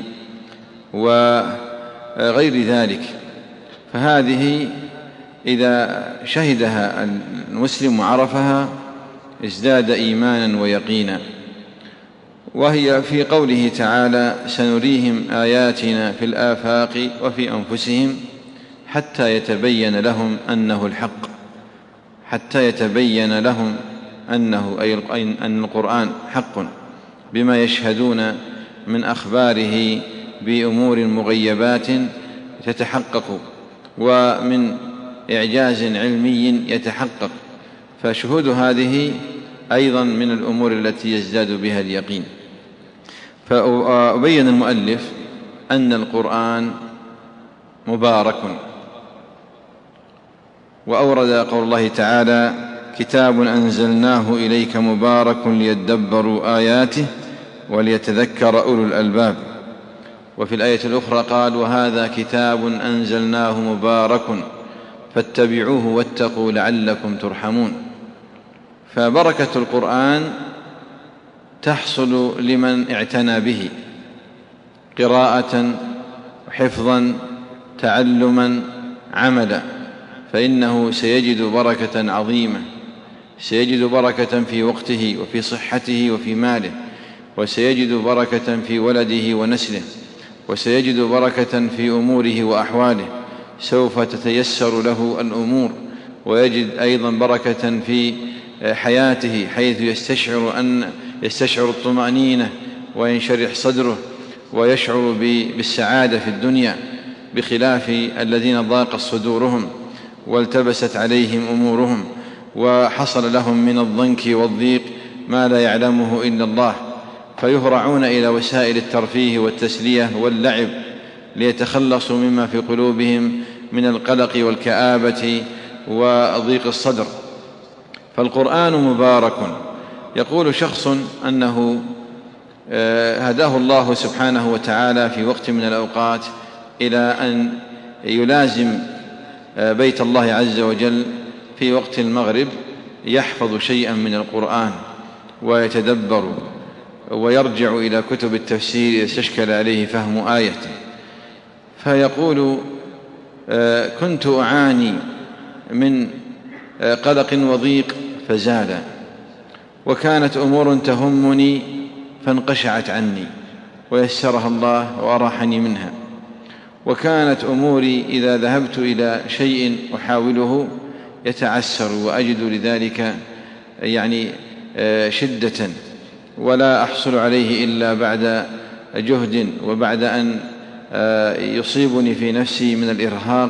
وغير ذلك. فهذه إذا شهدها المسلم وعرفها ازداد إيمانا ويقينا. وهي في قوله تعالى: سنريهم آياتنا في الآفاق وفي أنفسهم حتى يتبين لهم أنه الحق، حتى يتبين لهم أنه أي أن القرآن حق، بما يشهدون من أخباره بأمور مغيبات تتحقق ومن إعجاز علمي يتحقق. فشهود هذه أيضا من الأمور التي يزداد بها اليقين. فأبين المؤلف أن القرآن مبارك، وأورد قول الله تعالى: كتاب أنزلناه إليك مبارك ليدبروا آياته وليتذكر أولو الألباب. وفي الآية الأخرى قال: وهذا كتاب أنزلناه مبارك فاتبعوه واتقوا لعلكم ترحمون. فبركة القرآن تحصل لمن اعتنى به قراءة حفظا تعلما عملا، فإنه سيجد بركة عظيمة، سيجد بركة في وقته وفي صحته وفي ماله، وسيجد بركة في ولده ونسله، وسيجد بركة في أموره وأحواله، سوف تتيسر له الأمور، ويجد أيضا بركة في حياته حيث يستشعر أن يستشعر الطمأنينة وينشرح صدره ويشعر بالسعادة في الدنيا، بخلاف الذين ضاقت صدورهم والتبست عليهم أمورهم وحصل لهم من الضنك والضيق ما لا يعلمه إلا الله، فيهرعون إلى وسائل الترفيه والتسلية واللعب ليتخلصوا مما في قلوبهم من القلق والكآبة وضيق الصدر. فالقرآن مبارك. يقول شخص أنه هداه الله سبحانه وتعالى في وقت من الأوقات إلى أن يلازم بيت الله عز وجل في وقت المغرب، يحفظ شيئا من القرآن ويتدبر ويرجع إلى كتب التفسير يستشكل عليه فهم آيته. فيقول: كنت أعاني من قلق وضيق فزال، وكانت أمور تهمني فانقشعت عني ويسرها الله وأراحني منها، وكانت أموري إذا ذهبت إلى شيء أحاوله يتعسر وأجد لذلك يعني شدة ولا أحصل عليه إلا بعد جهد وبعد أن يصيبني في نفسي من الإرهاق،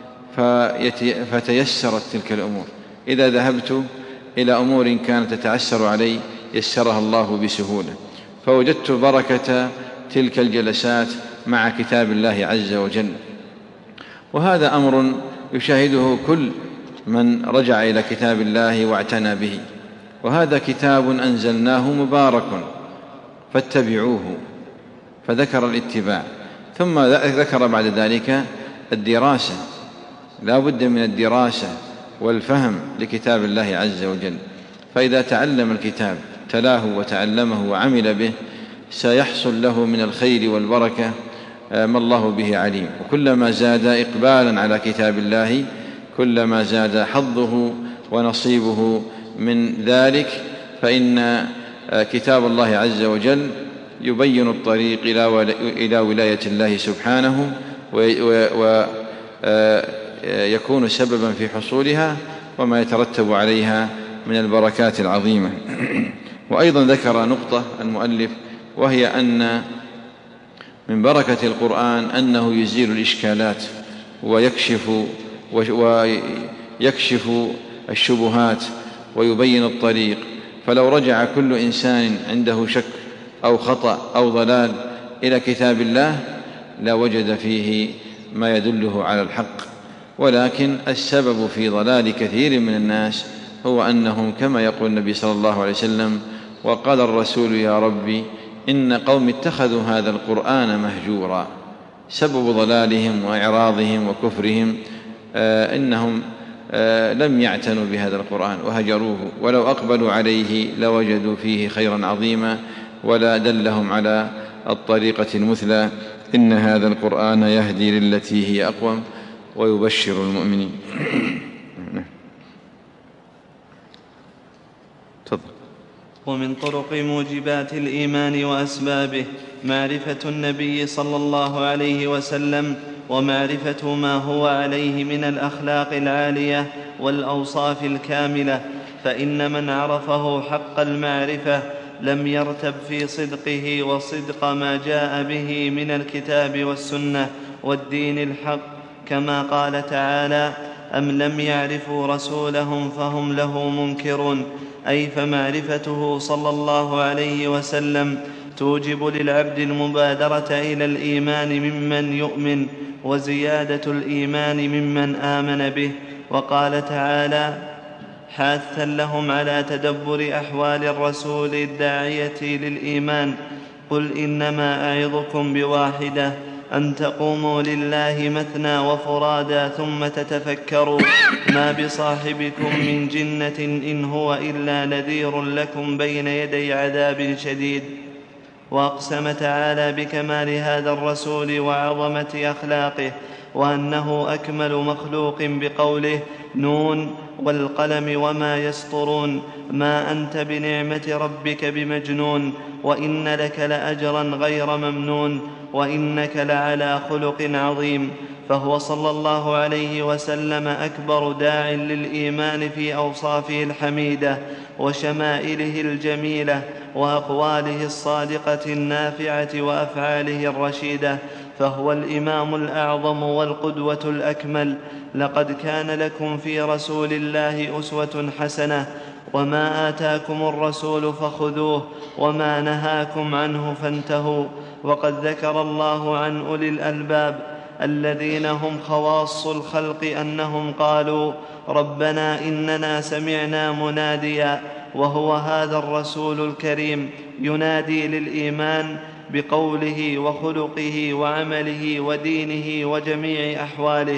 فتيسرت تلك الأمور. إذا ذهبت إلى أمور كانت تتعسر علي يسرها الله بسهولة، فوجدت بركة تلك الجلسات مع كتاب الله عز وجل. وهذا أمر يشاهده كل من رجع إلى كتاب الله واعتنى به. وهذا كتاب أنزلناه مبارك فاتبعوه، فذكر الاتباع، ثم ذكر بعد ذلك الدراسة. لا بد من الدراسة والفهم لكتاب الله عز وجل، فإذا تعلم الكتاب تلاه وتعلمه وعمل به سيحصل له من الخير والبركة ما الله به عليم. وكلما زاد إقبالا على كتاب الله كلما زاد حظه ونصيبه من ذلك فإن كتاب الله عز وجل يبين الطريق إلى ولاية الله سبحانه ويكون سببا في حصولها وما يترتب عليها من البركات العظيمة. وأيضا ذكر نقطة المؤلف، وهي أن من بركة القرآن أنه يزيل الإشكالات ويكشف ويكشف الشبهات ويبين الطريق. فلو رجع كل إنسان عنده شك أو خطأ أو ضلال إلى كتاب الله لوجد فيه ما يدله على الحق، ولكن السبب في ضلال كثير من الناس هو أنهم كما يقول النبي صلى الله عليه وسلم: وقال الرسول يا ربي إن قوم اتخذوا هذا القرآن مهجورا. سبب ضلالهم وإعراضهم وكفرهم آه إنهم آه لم يعتنوا بهذا القرآن وهجروه، ولو أقبلوا عليه لوجدوا فيه خيرا عظيما ولا دلهم على الطريقة المثلى. إن هذا القرآن يهدي للتي هي أقوم ويبشر المؤمنين. ومن طرق موجبات الإيمان وأسبابه معرفة النبي صلى الله عليه وسلم ومعرفة ما هو عليه من الأخلاق العالية والأوصاف الكاملة، فإن من عرفه حق المعرفة لم يرتب في صدقه وصدق ما جاء به من الكتاب والسنة والدين الحق، كما قال تعالى: أم لم يعرفوا رسولهم فهم له منكرون. أي فمعرفته صلى الله عليه وسلم توجب للعبد المبادرة إلى الإيمان ممن يؤمن وزيادة الإيمان ممن آمن به. وقال تعالى حاثا لهم على تدبر أحوال الرسول الداعية للإيمان: قل إنما أعظكم بواحدة أن تقوموا لله مثنى وفرادا ثم تتفكروا ما بصاحبكم من جنة إن هو إلا نذير لكم بين يدي عذاب شديد. وأقسم تعالى بكمال هذا الرسول وعظمة أخلاقه وأنه أكمل مخلوق بقوله: نون والقلم وما يسطرون ما أنت بنعمة ربك بمجنون وإن لك لأجرا غير ممنون وإنك لعلى خلق عظيم. فهو صلى الله عليه وسلم أكبر داع للإيمان في أوصافه الحميدة وشمائله الجميلة وأقواله الصادقة النافعة وأفعاله الرشيدة، فهو الإمام الأعظم والقدوة الأكمل. لقد كان لكم في رسول الله أسوة حسنة، وما آتاكم الرسول فخذوه وما نهاكم عنه فانتهوا. وقد ذكر الله عن أولي الألباب الذين هم خواص الخلق أنهم قالوا: ربنا إننا سمعنا مناديا، وهو هذا الرسول الكريم ينادي للإيمان بقوله وخلقه وعمله ودينه وجميع أحواله،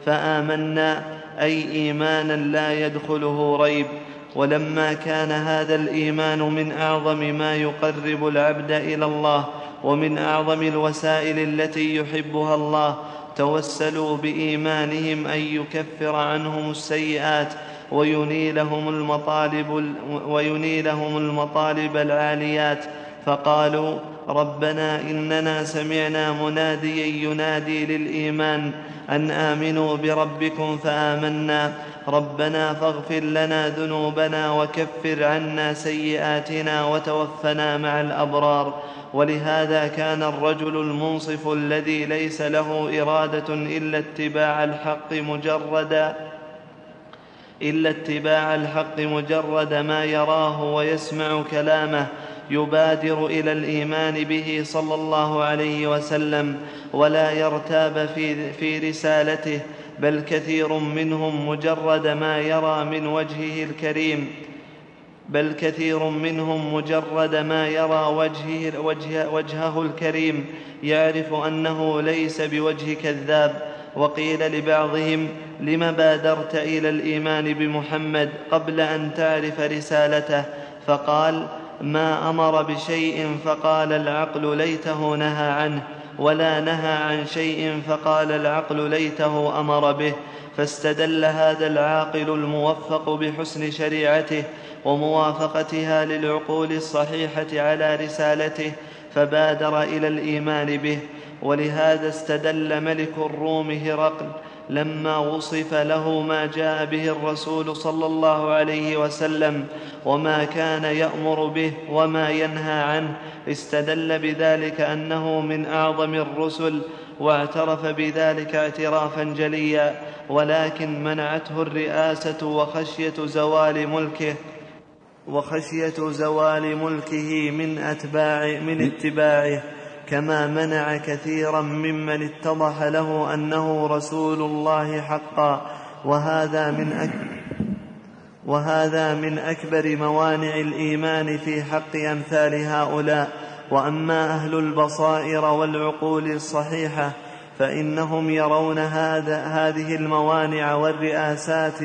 فآمنا أي إيمانا لا يدخله ريب. ولما كان هذا الإيمان من أعظم ما يقرب العبد إلى الله ومن أعظم الوسائل التي يحبها الله، توسلوا بإيمانهم أن يكفر عنهم السيئات وينيلهم المطالب, وينيلهم المطالب العاليات، فقالوا: ربنا إننا سمعنا مناديا ينادي للإيمان أن آمنوا بربكم فآمنا، ربنا فاغفر لنا ذنوبنا وكفر عنا سيئاتنا وتوفنا مع الأبرار. ولهذا كان الرجل المنصف الذي ليس له إرادة إلا اتباع الحق مجرد إلا اتباع الحق مجرد ما يراه ويسمع كلامه يبادر إلى الإيمان به صلى الله عليه وسلم ولا يرتاب في, في رسالته، بل كثير منهم مجرد ما يرى من وجهه الكريم بل كثير منهم مجرد ما يرى وجهه, وجه وجهه الكريم يعرف أنه ليس بوجه كذاب. وقيل لبعضهم: لم بادرت إلى الإيمان بمحمد قبل أن تعرف رسالته؟ فقال: ما أمر بشيء فقال العقل ليته نهى عنه، ولا نهى عن شيء فقال العقل ليته أمر به، فاستدل هذا العاقل الموفق بحسن شريعته وموافقتها للعقول الصحيحة على رسالته فبادر إلى الإيمان به. ولهذا استدل ملك الروم هرقل لما وصف له ما جاء به الرسول صلى الله عليه وسلم وما كان يأمر به وما ينهى عنه، استدل بذلك أنه من أعظم الرسل، واعترف بذلك اعترافا جليا، ولكن منعته الرئاسة وخشية زوال ملكه وخشية زوال ملكه من أتباع من اتباعه، كما منع كثيرا ممن اتضح له أنه رسول الله حقا. وهذا من أكبر وهذا من أكبر موانع الإيمان في حق أمثال هؤلاء. وأما أهل البصائر والعقول الصحيحة فإنهم يرون هذا هذه الموانع والرئاسات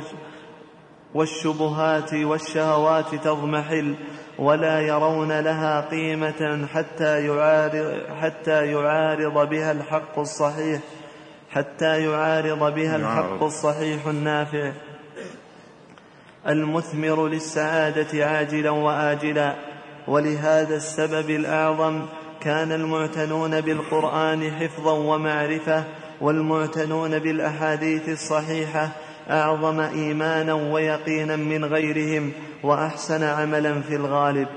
والشبهات والشهوات تضمحل، ولا يرون لها قيمة حتى يعارض, حتى يعارض بها الحق الصحيح حتى يعارض بها الحق الصحيح النافع المثمر للسعادة عاجلا وآجلا. ولهذا السبب الأعظم كان المعتنون بالقرآن حفظا ومعرفة والمعتنون بالأحاديث الصحيحة أعظم إيمانا ويقينا من غيرهم وأحسن عملا في الغالب.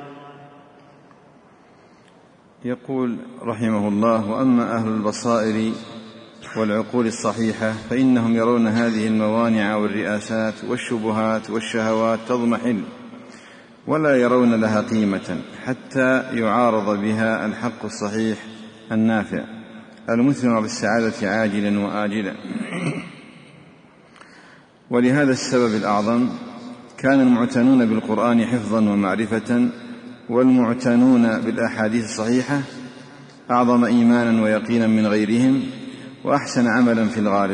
يقول رحمه الله: وأما أهل البصائر والعقول الصحيحة فإنهم يرون هذه الموانع والرئاسات والشبهات والشهوات تضمحل، ولا يرون لها قيمة حتى يعارض بها الحق الصحيح النافع المثمر بالسعادة عاجلا وآجلا. ولهذا السبب الأعظم كان المعتنون بالقرآن حفظا ومعرفة والمعتنون بالأحاديث الصحيحة أعظم إيمانا ويقينا من غيرهم وأحسن عملا في الغالب.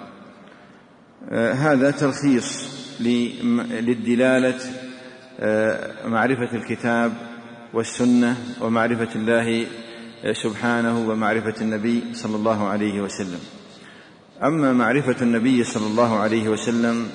آه هذا تلخيص للدلالة آه معرفة الكتاب والسنة ومعرفة الله سبحانه ومعرفة النبي صلى الله عليه وسلم. أما معرفة النبي صلى الله عليه وسلم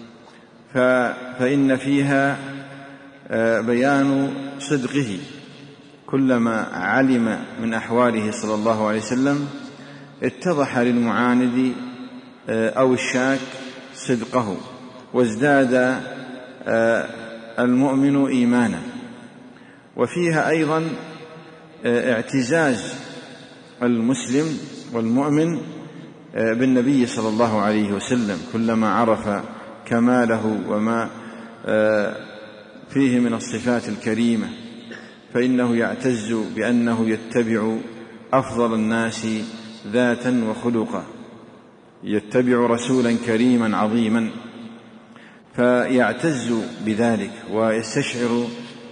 فإن فيها بيان صدقه، كلما علم من أحواله صلى الله عليه وسلم اتضح للمعاند أو الشاك صدقه، وازداد المؤمن إيمانا. وفيها أيضا اعتزاز المسلم والمؤمن بالنبي صلى الله عليه وسلم، كلما عرف كماله وما فيه من الصفات الكريمة فإنه يعتز بأنه يتبع أفضل الناس ذاتا وخلقا، يتبع رسولا كريما عظيما، فيعتز بذلك ويستشعر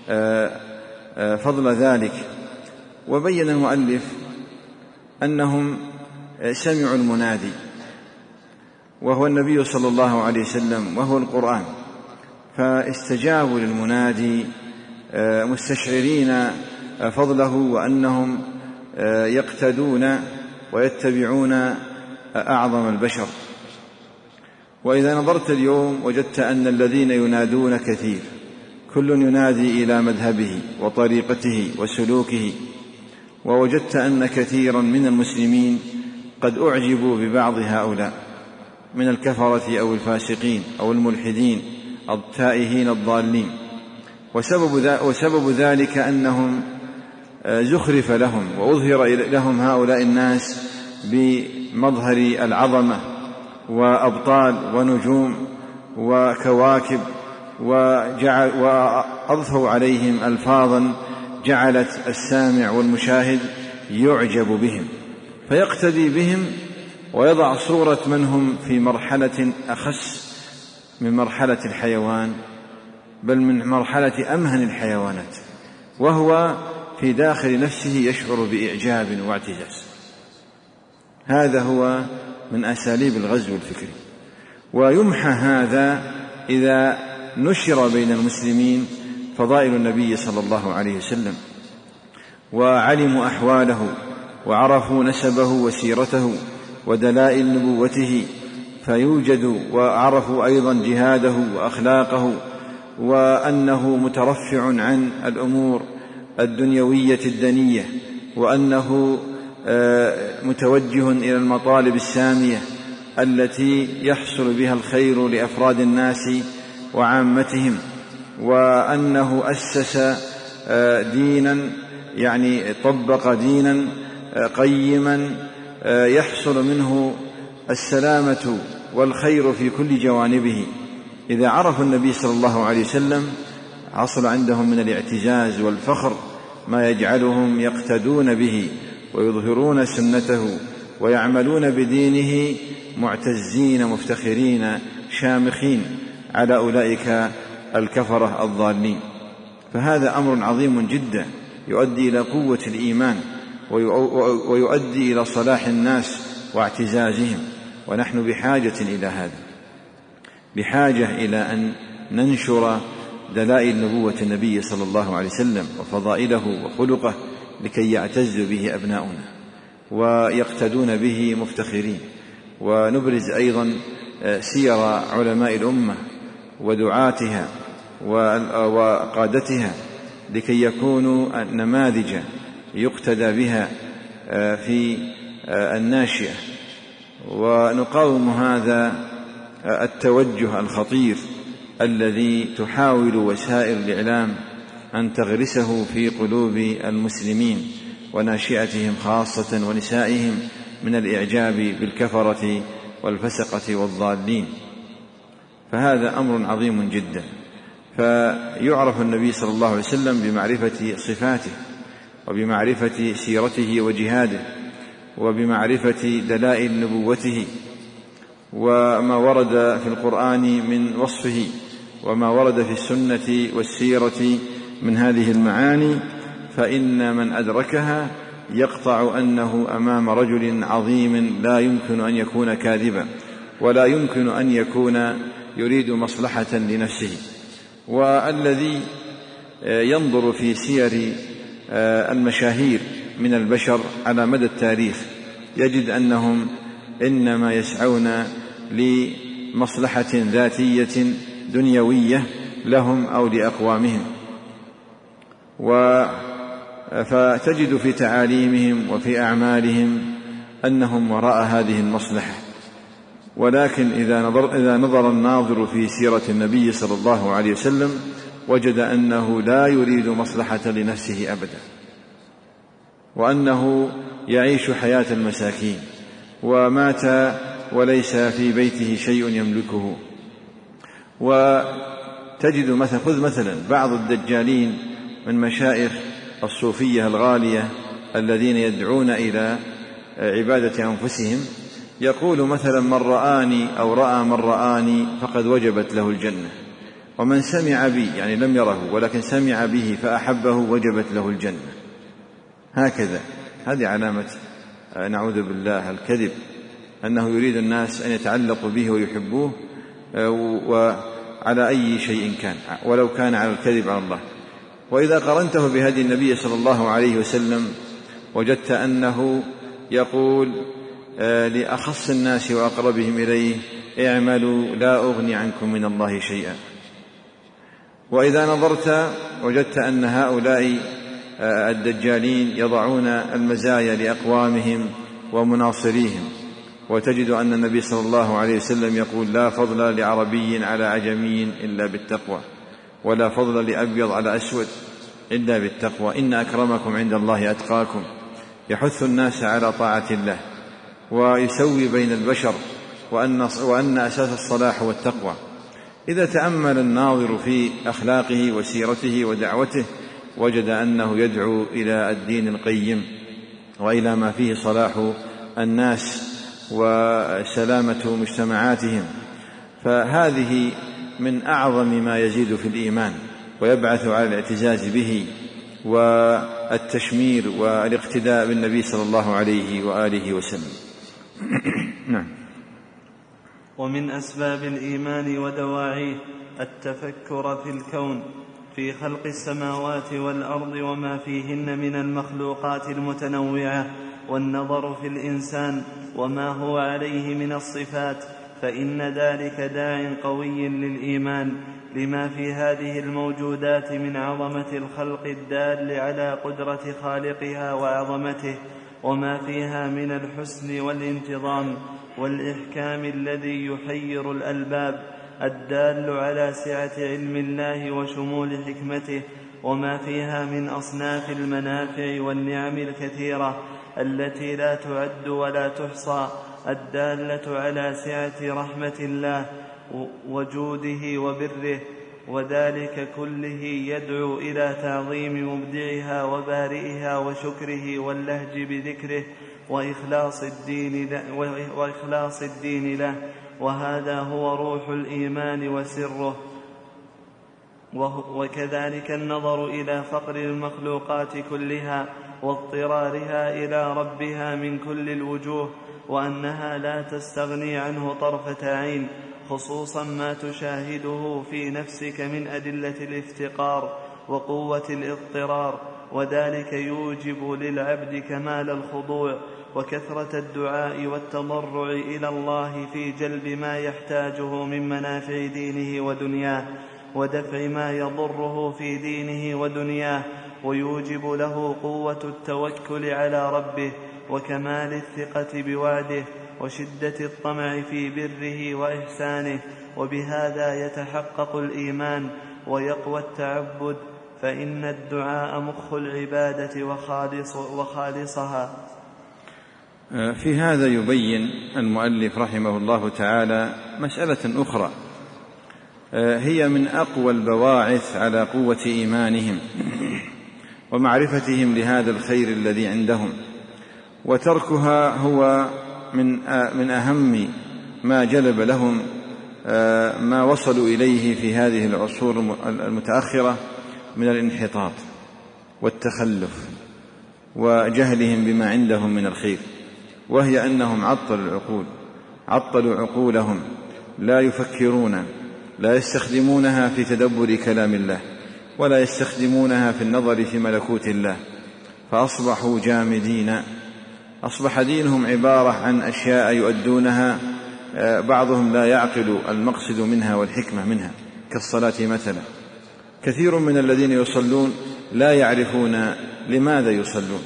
فضل ذلك. وبين المؤلف أنهم سمعوا المنادي وهو النبي صلى الله عليه وسلم وهو القرآن، فاستجابوا للمنادي مستشعرين فضله وأنهم يقتدون ويتبعون أعظم البشر. وإذا نظرت اليوم وجدت أن الذين ينادون كثير، كل ينادي إلى مذهبه وطريقته وسلوكه، ووجدت أن كثيرا من المسلمين قد أعجبوا ببعض هؤلاء من الكفرة أو الفاسقين أو الملحدين التائهين الضالين، وسبب ذلك أنهم زخرف لهم وأظهر لهم هؤلاء الناس بمظهر العظمة وأبطال ونجوم وكواكب، وجعل وأضفوا عليهم ألفاظا جعلت السامع والمشاهد يعجب بهم فيقتدي بهم ويضع صورة من هم في مرحلة أخس من مرحلة الحيوان، بل من مرحلة أمهن الحيوانات، وهو في داخل نفسه يشعر بإعجاب واعتزاز. هذا هو من أساليب الغزو الفكري، ويمحى هذا إذا نشر بين المسلمين فضائل النبي صلى الله عليه وسلم وعلموا أحواله وعرفوا نسبه وسيرته ودلائل نبوته فيوجد، وعرفوا أيضا جهاده وأخلاقه، وأنه مترفع عن الأمور الدنيوية الدنية، وأنه متوجه إلى المطالب السامية التي يحصل بها الخير لأفراد الناس وعامتهم، وأنه أسس دينا يعني طبق دينا قيما يحصل منه السلامة والخير في كل جوانبه. إذا عرفوا النبي صلى الله عليه وسلم حصل عندهم من الاعتزاز والفخر ما يجعلهم يقتدون به ويظهرون سنته ويعملون بدينه معتزين مفتخرين شامخين على أولئك الكفرة الضالين. فهذا أمر عظيم جدا يؤدي إلى قوة الإيمان ويؤدي إلى صلاح الناس واعتزازهم، ونحن بحاجة إلى هذا، بحاجة إلى أن ننشر دلائل نبوة النبي صلى الله عليه وسلم وفضائله وخلقه لكي يعتز به أبناؤنا ويقتدون به مفتخرين، ونبرز أيضا سير علماء الأمة ودعاتها وقادتها لكي يكونوا نماذج يقتدى بها في الناشئة، ونقاوم هذا التوجه الخطير الذي تحاول وسائل الإعلام أن تغرسه في قلوب المسلمين وناشئتهم خاصة ونسائهم من الإعجاب بالكفرة والفسقة والضالين. فهذا أمر عظيم جدا. فيعرف النبي صلى الله عليه وسلم بمعرفة صفاته وبمعرفة سيرته وجهاده وبمعرفة دلائل نبوته وما ورد في القرآن من وصفه وما ورد في السنة والسيرة من هذه المعاني، فإن من أدركها يقطع أنه أمام رجل عظيم لا يمكن أن يكون كاذبا ولا يمكن أن يكون يريد مصلحة لنفسه. والذي ينظر في سير المشاهير من البشر على مدى التاريخ يجد أنهم إنما يسعون لمصلحة ذاتية دنيوية لهم أو لأقوامهم، فتجد في تعاليمهم وفي أعمالهم أنهم وراء هذه المصلحة. ولكن إذا نظر, إذا نظر الناظر في سيرة النبي صلى الله عليه وسلم وجد أنه لا يريد مصلحة لنفسه أبدا، وأنه يعيش حياة المساكين ومات وليس في بيته شيء يملكه. وتجد مثلا خذ مثلا بعض الدجالين من مشايخ الصوفية الغالية الذين يدعون إلى عبادة أنفسهم، يقول مثلا من رآني أو رأى من رآني فقد وجبت له الجنة، ومن سمع بي يعني لم يره ولكن سمع به فأحبه وجبت له الجنة. هكذا، هذه علامة نعوذ بالله الكذب، أنه يريد الناس أن يتعلقوا به ويحبوه وعلى أي شيء كان ولو كان على الكذب على الله. وإذا قرنته بهدي النبي صلى الله عليه وسلم وجدت أنه يقول لأخص الناس وأقربهم إليه اعملوا لا أغني عنكم من الله شيئا. وإذا نظرت وجدت أن هؤلاء الدجالين يضعون المزايا لأقوامهم ومناصريهم، وتجد أن النبي صلى الله عليه وسلم يقول لا فضل لعربي على عجمي إلا بالتقوى، ولا فضل لأبيض على أسود إلا بالتقوى، إن أكرمكم عند الله أتقاكم. يحث الناس على طاعة الله ويسوي بين البشر، وأن, وأن أساس الصلاح والتقوى. إذا تأمل الناظر في أخلاقه وسيرته ودعوته وجد أنه يدعو إلى الدين القيم وإلى ما فيه صلاح الناس وسلامة مجتمعاتهم. فهذه من أعظم ما يزيد في الإيمان ويبعث على الاعتزاز به والتشمير والاقتداء بالنبي صلى الله عليه وآله وسلم. نعم. ومن أسباب الإيمان ودواعيه التفكر في الكون، في خلق السماوات والأرض وما فيهن من المخلوقات المتنوعة والنظر في الإنسان وما هو عليه من الصفات، فإن ذلك داع قوي للإيمان لما في هذه الموجودات من عظمة الخلق الدال على قدرة خالقها وعظمته، وما فيها من الحسن والانتظام والإحكام الذي يحير الألباب الدال على سعة علم الله وشمول حكمته، وما فيها من أصناف المنافع والنعم الكثيرة التي لا تعد ولا تحصى الدالة على سعة رحمة الله وجوده وبره، وذلك كله يدعو إلى تعظيم مبدعها وبارئها وشكره واللهج بذكره وإخلاص الدين له, وإخلاص الدين له وهذا هو روح الإيمان وسره. وكذلك النظر إلى فقر المخلوقات كلها واضطرارها إلى ربها من كل الوجوه، وأنها لا تستغني عنه طرفة عين، خصوصا ما تشاهده في نفسك من أدلة الافتقار وقوة الاضطرار، وذلك يوجب للعبد كمال الخضوع وكثرة الدعاء والتضرع إلى الله في جلب ما يحتاجه من منافع دينه ودنياه ودفع ما يضره في دينه ودنياه، ويوجب له قوة التوكل على ربه وكمال الثقة بوعده وشدة الطمع في بره وإحسانه، وبهذا يتحقق الإيمان ويقوى التعبد، فإن الدعاء مخ العبادة وخالص وخالصها. في هذا يبين المؤلف رحمه الله تعالى مسألة أخرى هي من أقوى البواعث على قوة إيمانهم ومعرفتهم لهذا الخير الذي عندهم، وتركها هو من من أهم ما جلب لهم ما وصلوا إليه في هذه العصور المتأخرة من الانحطاط والتخلف وجهلهم بما عندهم من الخير، وهي أنهم عطلوا العقول عطلوا عقولهم، لا يفكرون، لا يستخدمونها في تدبر كلام الله، ولا يستخدمونها في النظر في ملكوت الله، فأصبحوا جامدين. أصبح دينهم عبارة عن أشياء يؤدونها بعضهم لا يعقل المقصد منها والحكمة منها، كالصلاة مثلا. كثير من الذين يصلون لا يعرفون لماذا يصلون،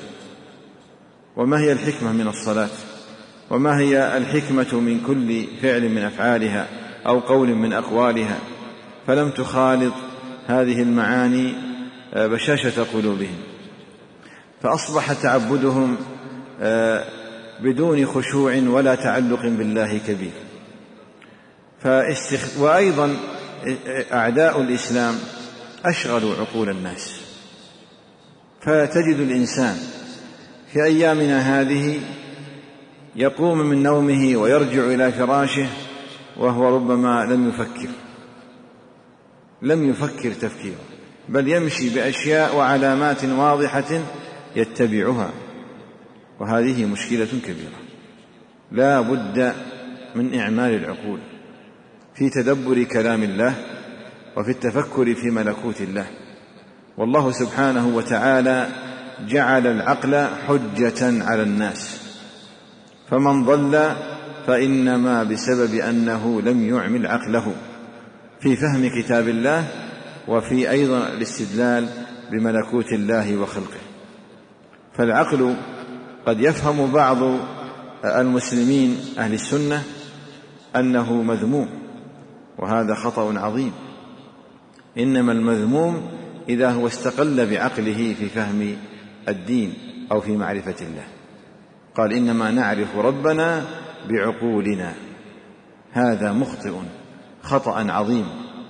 وما هي الحكمة من الصلاة، وما هي الحكمة من كل فعل من أفعالها أو قول من أقوالها، فلم تخالط هذه المعاني بشاشة قلوبهم، فأصبح تعبدهم بدون خشوع ولا تعلق بالله كبير. فاستخ... وأيضا أعداء الإسلام أشغلوا عقول الناس، فتجد الإنسان في أيامنا هذه يقوم من نومه ويرجع إلى فراشه وهو ربما لم يفكر لم يفكر تفكيرا، بل يمشي بأشياء وعلامات واضحة يتبعها، وهذه مشكلة كبيرة. لا بد من إعمال العقول في تدبر كلام الله وفي التفكر في ملكوت الله. والله سبحانه وتعالى جعل العقل حجة على الناس، فمن ضل فإنما بسبب أنه لم يعمل عقله في فهم كتاب الله وفي أيضا الاستدلال بملكوت الله وخلقه. فالعقل قد يفهم بعض المسلمين أهل السنة أنه مذموم، وهذا خطأ عظيم. إنما المذموم إذا هو استقل بعقله في فهم الدين أو في معرفة الله. قال إنما نعرف ربنا بعقولنا، هذا مخطئ خطأ عظيم،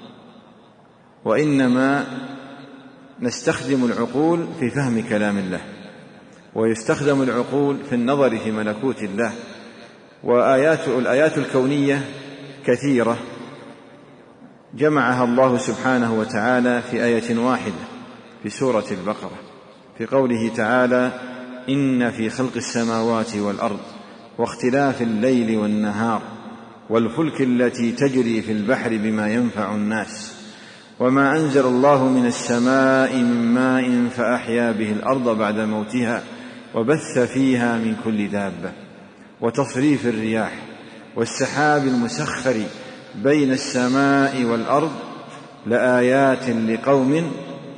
وإنما نستخدم العقول في فهم كلام الله، ويستخدم العقول في النظر في ملكوت الله. وآيات الآيات الكونية كثيرة جمعها الله سبحانه وتعالى في آية واحدة في سورة البقرة، في قوله تعالى: إن في خلق السماوات والأرض واختلاف الليل والنهار والفلك التي تجري في البحر بما ينفع الناس وما أنزل الله من السماء من ماء فأحيا به الأرض بعد موتها وبث فيها من كل دابة وتصريف الرياح والسحاب المسخر بين السماء والأرض لآيات لقوم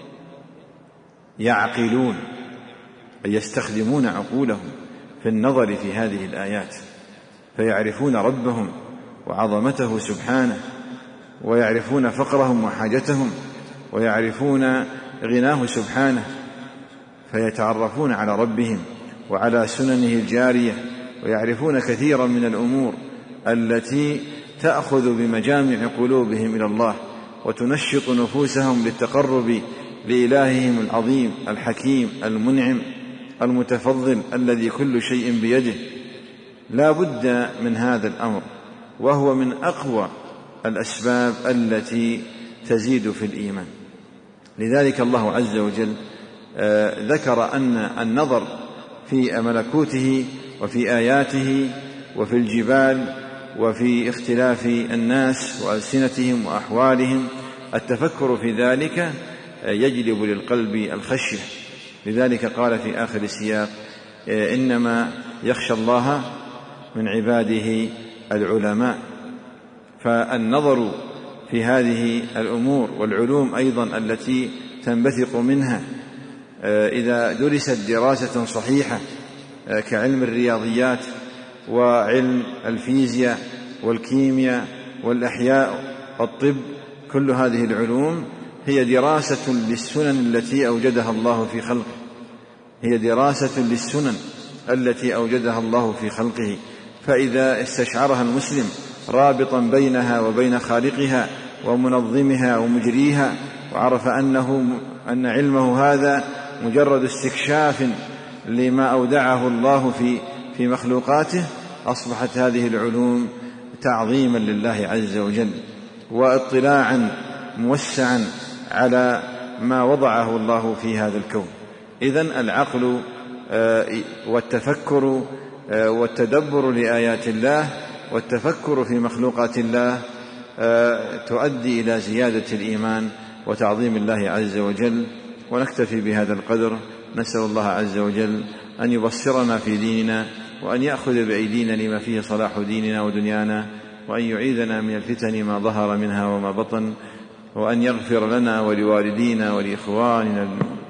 يعقلون، أي يستخدمون عقولهم في النظر في هذه الآيات فيعرفون ربهم وعظمته سبحانه، ويعرفون فقرهم وحاجتهم، ويعرفون غناه سبحانه، فيتعرفون على ربهم وعلى سننه الجارية، ويعرفون كثيرا من الأمور التي تأخذ بمجامع قلوبهم إلى الله وتنشط نفوسهم للتقرب لإلههم العظيم الحكيم المنعم المتفضل الذي كل شيء بيده. لا بد من هذا الأمر، وهو من أقوى الأسباب التي تزيد في الإيمان. لذلك الله عز وجل ذكر أن النظر في ملكوته وفي آياته وفي الجبال وفي اختلاف الناس وألسنتهم وأحوالهم، التفكر في ذلك يجلب للقلب الخشية. لذلك قال في آخر السياق: إنما يخشى الله من عباده العلماء. فالنظر في هذه الأمور والعلوم أيضا التي تنبثق منها إذا درست دراسة صحيحة كعلم الرياضيات وعلم الفيزياء والكيمياء والأحياء والطب، كل هذه العلوم هي دراسة للسنن التي أوجدها الله في خلقه، هي دراسة للسنن التي أوجدها الله في خلقه. فإذا استشعرها المسلم رابطا بينها وبين خالقها ومنظمها ومجريها، وعرف أنه أن علمه هذا مجرد استكشاف لما أودعه الله في في مخلوقاته، أصبحت هذه العلوم تعظيما لله عز وجل واطلاعا موسعا على ما وضعه الله في هذا الكون. إذن العقل والتفكر والتدبر لآيات الله والتفكر في مخلوقات الله تؤدي إلى زيادة الإيمان وتعظيم الله عز وجل. ونكتفي بهذا القدر، نسأل الله عز وجل أن يبصرنا في ديننا، وأن يأخذ بأيدينا لما فيه صلاح ديننا ودنيانا، وأن يعيذنا من الفتن ما ظهر منها وما بطن، وأن يغفر لنا ولوالدينا ولإخواننا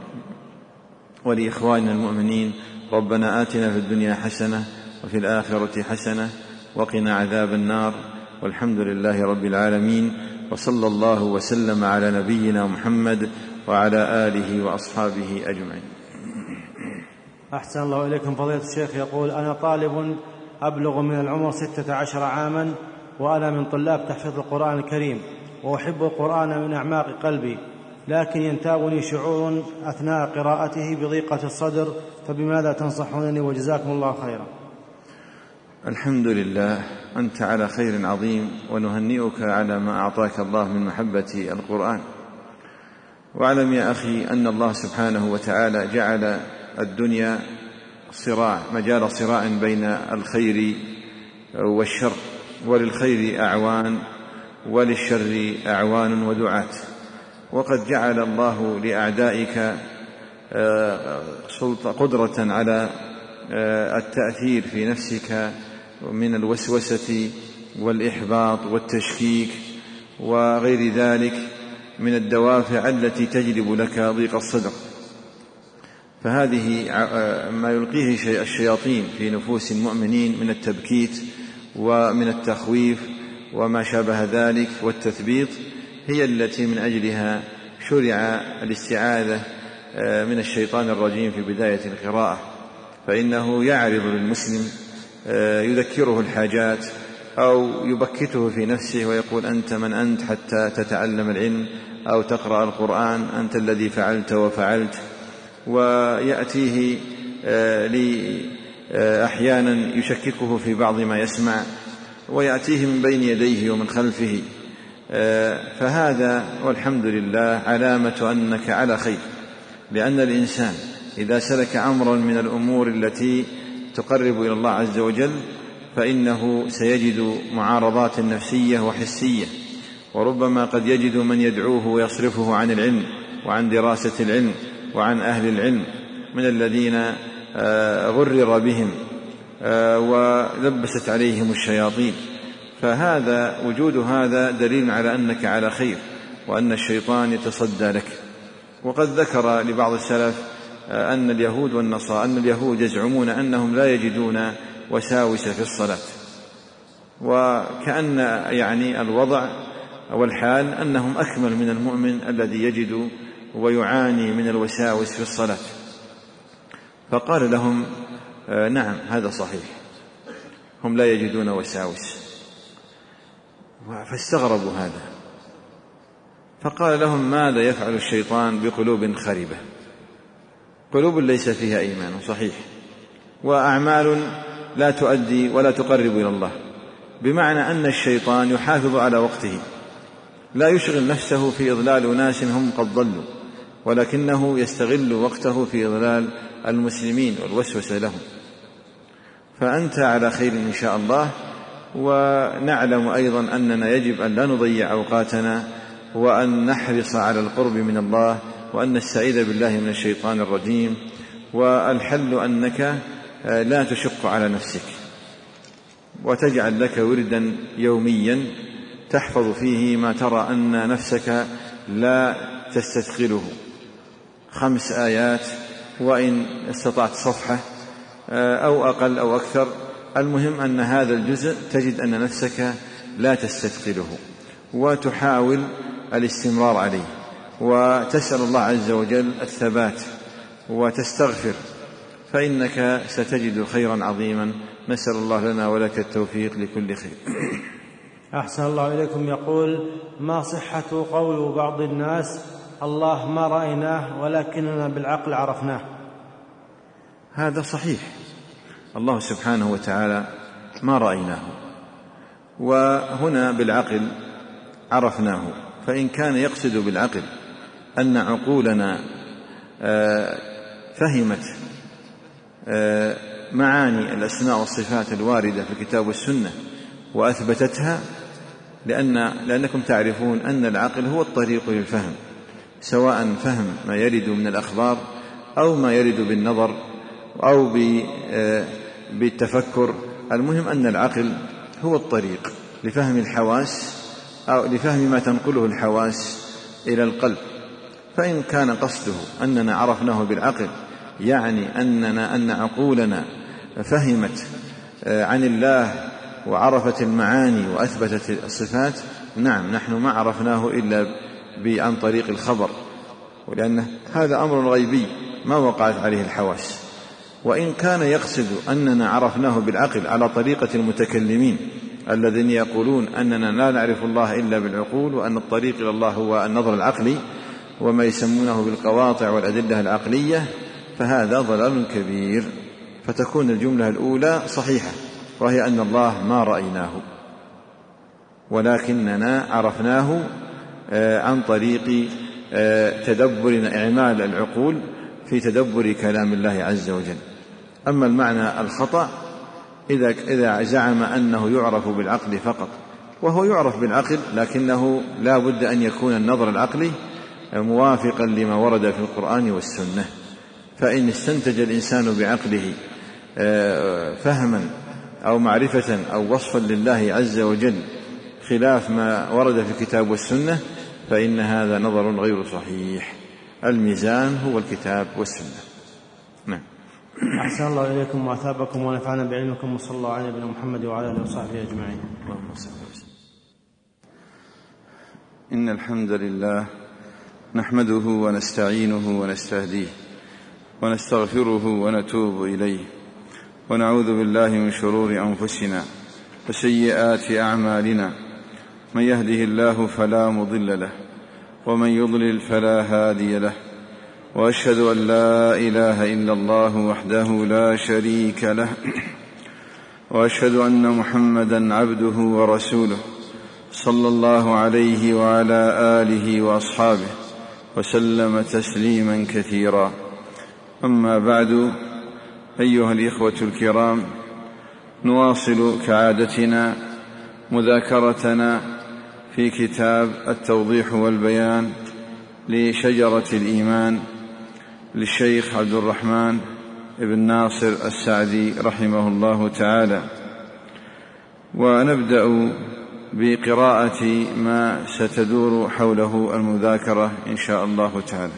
ولإخواننا المؤمنين. ربنا آتنا في الدنيا حسنة وفي الآخرة حسنة وقنا عذاب النار، والحمد لله رب العالمين، وصلى الله وسلم على نبينا محمد وعلى آله وأصحابه أجمعين. أحسن الله إليكم. فضيلة الشيخ يقول: أنا طالب أبلغ من العمر ستة عشر عاما، وأنا من طلاب تحفيظ القرآن الكريم، وأحب القرآن من أعماق قلبي، لكن ينتابني شعور أثناء قراءته بضيقة الصدر، فبماذا تنصحونني وجزاكم الله خيرا؟ الحمد لله، أنت على خير عظيم، ونهنئك على ما أعطاك الله من محبة القرآن. واعلم يا أخي أن الله سبحانه وتعالى جعل الدنيا صراع، مجال صراع بين الخير والشر، وللخير أعوان وللشر أعوان ودعاة. وقد جعل الله لأعدائك قدرة على التأثير في نفسك من الوسوسة والإحباط والتشكيك وغير ذلك من الدوافع التي تجلب لك ضيق الصدر. فهذه ما يلقيه الشياطين في نفوس المؤمنين من التبكيت ومن التخويف وما شابه ذلك والتثبيط، هي التي من أجلها شرع الاستعاذة من الشيطان الرجيم في بداية القراءة، فإنه يعرض للمسلم يذكره الحاجات أو يبكته في نفسه ويقول: أنت من أنت حتى تتعلم العلم أو تقرأ القرآن؟ أنت الذي فعلت وفعلت. ويأتيه أحيانا يشككه في بعض ما يسمع، ويأتيه من بين يديه ومن خلفه. فهذا والحمد لله علامة أنك على خير، لأن الإنسان إذا سلك أمرا من الأمور التي تقرب إلى الله عز وجل فإنه سيجد معارضات نفسية وحسية، وربما قد يجد من يدعوه ويصرفه عن العلم وعن دراسة العلم وعن أهل العلم من الذين غرر بهم ولبست عليهم الشياطين. فهذا وجود هذا دليل على أنك على خير وأن الشيطان يتصدى لك. وقد ذكر لبعض السلف أن اليهود والنصارى أن اليهود يزعمون أنهم لا يجدون وساوس في الصلاة، وكأن يعني الوضع والحال أنهم أكمل من المؤمن الذي يجد ويعاني من الوساوس في الصلاة. فقال لهم نعم هذا صحيح، هم لا يجدون وساوس. فاستغربوا هذا، فقال لهم ماذا يفعل الشيطان بقلوب خربة، قلوب ليس فيها إيمان صحيح، وأعمال لا تؤدي ولا تقرب إلى الله، بمعنى أن الشيطان يحافظ على وقته، لا يشغل نفسه في إضلال أناس هم قد ضلوا، ولكنه يستغل وقته في إضلال المسلمين والوسوسة لهم. فأنت على خير إن شاء الله، ونعلم أيضا أننا يجب أن لا نضيع أوقاتنا، وأن نحرص على القرب من الله، وأن نستعيذ بالله من الشيطان الرجيم. والحل أنك لا تشق على نفسك، وتجعل لك وردا يوميا تحفظ فيه ما ترى أن نفسك لا تستثقله، خمس آيات، وإن استطعت صفحة أو أقل أو أكثر، المهم أن هذا الجزء تجد أن نفسك لا تستثقله، وتحاول الاستمرار عليه، وتسأل الله عز وجل الثبات، وتستغفر، فإنك ستجد خيرا عظيما. نسأل الله لنا ولك التوفيق لكل خير. أحسن الله إليكم. يقول: ما صحة قول بعض الناس الله ما رأيناه ولكننا بالعقل عرفناه؟ هذا صحيح، الله سبحانه وتعالى ما رأيناه، وهنا بالعقل عرفناه. فإن كان يقصد بالعقل أن عقولنا فهمت معاني الأسماء والصفات الواردة في الكتاب والسنة وأثبتتها، لأن لأنكم تعرفون أن العقل هو الطريق للفهم، سواء فهم ما يرد من الأخبار أو ما يرد بالنظر أو بالتفكر. المهم أن العقل هو الطريق لفهم الحواس أو لفهم ما تنقله الحواس إلى القلب. فإن كان قصده أننا عرفناه بالعقل، يعني أننا أن عقولنا فهمت عن الله وعرفت المعاني وأثبتت الصفات، نعم نحن ما عرفناه إلا عن طريق الخبر، ولأن هذا أمر غيبي ما وقعت عليه الحواس. وإن كان يقصد أننا عرفناه بالعقل على طريقة المتكلمين الذين يقولون أننا لا نعرف الله إلا بالعقول، وأن الطريق إلى الله هو النظر العقلي وما يسمونه بالقواطع والأدلة العقلية، فهذا ضلال كبير. فتكون الجملة الأولى صحيحة، وهي أن الله ما رأيناه ولكننا عرفناه عن طريق تدبر إعمال العقول في تدبر كلام الله عز وجل. أما المعنى الخطأ إذا إذا زعم أنه يعرف بالعقل فقط، وهو يعرف بالعقل، لكنه لا بد أن يكون النظر العقلي موافقا لما ورد في القرآن والسنة. فإن استنتج الإنسان بعقله فهما أو معرفة أو وصفا لله عز وجل خلاف ما ورد في الكتاب والسنة، فإن هذا نظر غير صحيح. الميزان هو الكتاب والسنة. نعم. أحسن الله إليكم وأثابكم ونفعنا بعلمكم، وصلى الله على نبينا محمد وعلى آله وصحبه أجمعين. اللهم صل وسلم. إن الحمد لله نحمده ونستعينه ونستهديه ونستغفره ونتوب إليه، ونعوذ بالله من شرور أنفسنا وسيئات أعمالنا، من يهده الله فلا مضل له ومن يضلل فلا هادي له، وأشهد أن لا إله إلا الله وحده لا شريك له، وأشهد أن محمدا عبده ورسوله صلى الله عليه وعلى آله وأصحابه وسلم تسليما كثيرا. أما بعد، أيها الإخوة الكرام، نواصل كعادتنا مذاكرتنا في كتاب التوضيح والبيان لشجرة الإيمان للشيخ عبد الرحمن بن ناصر السعدي رحمه الله تعالى. ونبدأ بقراءة ما ستدور حوله المذاكرة إن شاء الله تعالى.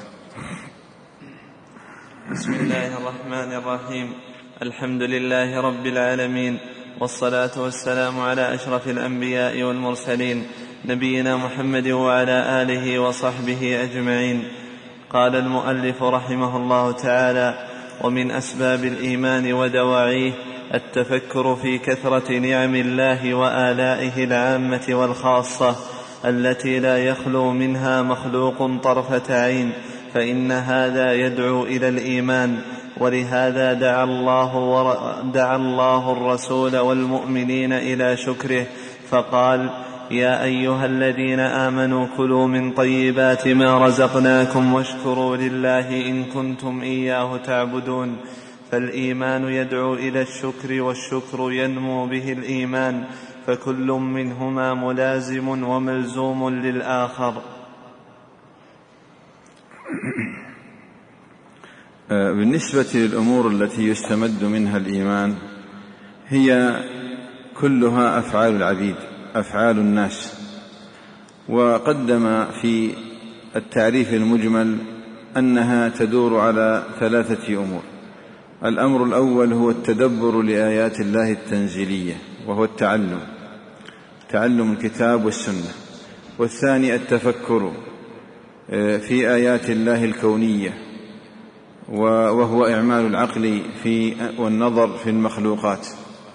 بسم الله الرحمن الرحيم. الحمد لله رب العالمين، والصلاة والسلام على أشرف الأنبياء والمرسلين، نبينا محمد وعلى آله وصحبه أجمعين. قال المؤلف رحمه الله تعالى: ومن أسباب الإيمان ودواعيه التفكر في كثرة نعم الله وآلائه العامة والخاصة التي لا يخلو منها مخلوق طرفة عين، فإن هذا يدعو إلى الإيمان. ولهذا دعا الله, ور... دعا الله الرسول والمؤمنين إلى شكره فقال: يا أيها الذين آمنوا كلوا من طيبات ما رزقناكم واشكروا لله إن كنتم إياه تعبدون. فالإيمان يدعو إلى الشكر، والشكر ينمو به الإيمان، فكل منهما ملازم وملزوم للآخر. بالنسبة للأمور التي يستمد منها الإيمان هي كلها أفعال العبيد، أفعال الناس. وقدم في التعريف المجمل أنها تدور على ثلاثة أمور. الأمر الأول هو التدبر لآيات الله التنزيلية، وهو التعلم، تعلم الكتاب والسنة. والثاني التفكر في آيات الله الكونية، وهو إعمال العقل في والنظر في المخلوقات.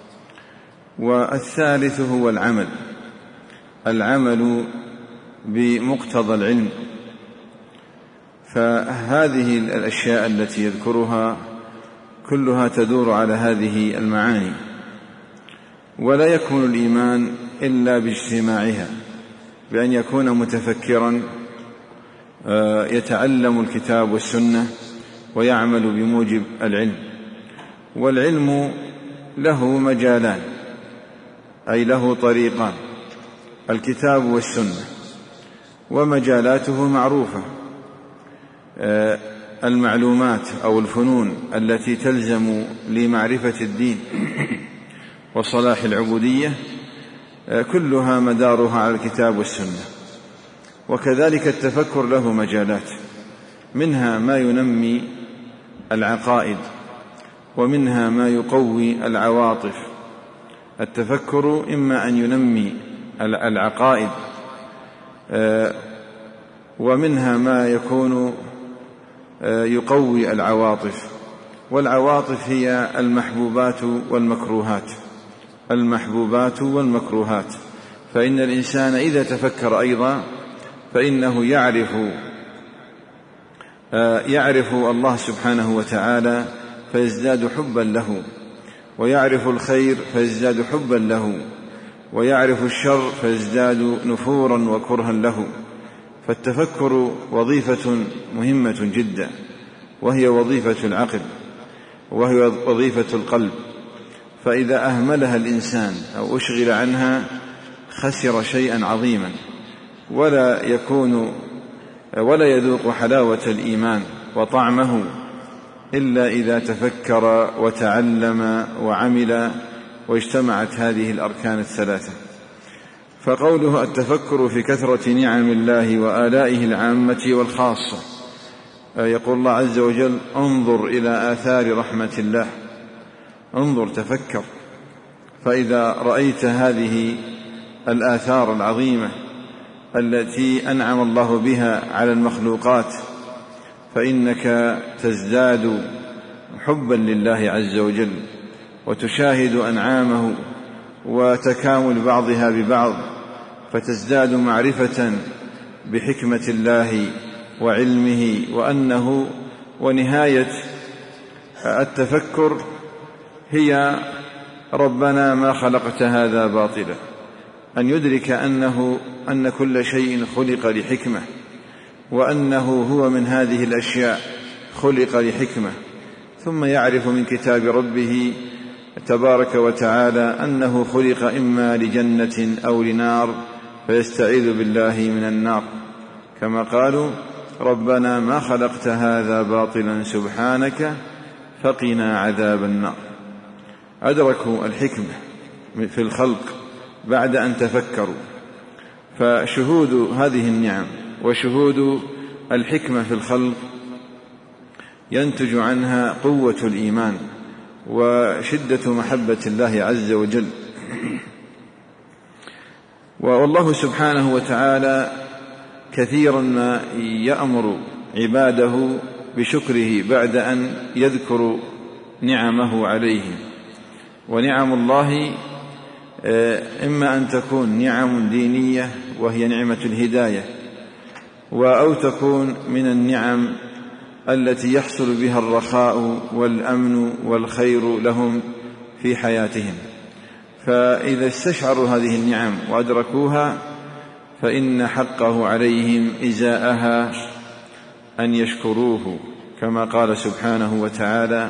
والثالث هو العمل، العمل بمقتضى العلم. فهذه الأشياء التي يذكرها كلها تدور على هذه المعاني، ولا يكون الإيمان إلا باجتماعها، بأن يكون متفكرا يتعلم الكتاب والسنة ويعمل بموجب العلم. والعلم له مجالان، أي له طريقان: الكتاب والسنة، ومجالاته معروفة، المعلومات أو الفنون التي تلزم لمعرفة الدين وصلاح العبودية كلها مدارها على الكتاب والسنة. وكذلك التفكر له مجالات، منها ما ينمي العقائد، ومنها ما يقوي العواطف. التفكر إما أن ينمي العقائد، ومنها ما يكون يقوي العواطف. والعواطف هي المحبوبات والمكروهات، المحبوبات والمكروهات. فإن الإنسان إذا تفكر أيضا فإنه يعرف يعرف الله سبحانه وتعالى فيزداد حبا له، ويعرف الخير فيزداد حبا له، ويعرف الشر فيزداد نفورا وكرها له. فالتفكر وظيفة مهمة جدا، وهي وظيفة العقل، وهي وظيفة القلب. فإذا أهملها الإنسان أو أشغل عنها خسر شيئا عظيما، ولا يكون ولا يذوق حلاوة الإيمان وطعمه إلا إذا تفكر وتعلم وعمل واجتمعت هذه الأركان الثلاثة. فقوله التفكر في كثرة نعم الله وآلائه العامة والخاصة، يقول الله عز وجل: انظر إلى آثار رحمة الله، انظر تفكر. فإذا رأيت هذه الآثار العظيمة التي أنعم الله بها على المخلوقات فإنك تزداد حبا لله عز وجل، وتشاهد أنعامه وتكامل بعضها ببعض، فتزداد معرفة بحكمة الله وعلمه، وأنه ونهاية التفكر هي ربنا ما خلقت هذا باطلا، أن يدرك أنه أن كل شيء خلق لحكمة، وأنه هو من هذه الأشياء خلق لحكمة. ثم يعرف من كتاب ربه تبارك وتعالى أنه خلق إما لجنة أو لنار، فيستعيذ بالله من النار، كما قالوا: ربنا ما خلقت هذا باطلا سبحانك فقنا عذاب النار. أدركوا الحكمة في الخلق بعد أن تفكروا، فشهود هذه النعم وشهود الحكمة في الخلق ينتج عنها قوة الإيمان وشدة محبة الله عز وجل. والله سبحانه وتعالى كثيرا ما يأمر عباده بشكره بعد أن يذكر نعمه عليهم. ونعم الله إما أن تكون نعم دينية وهي نعمة الهداية، أو تكون من النعم التي يحصل بها الرخاء والأمن والخير لهم في حياتهم. فإذا استشعروا هذه النعم وأدركوها فإن حقه عليهم إزاءها أن يشكروه، كما قال سبحانه وتعالى: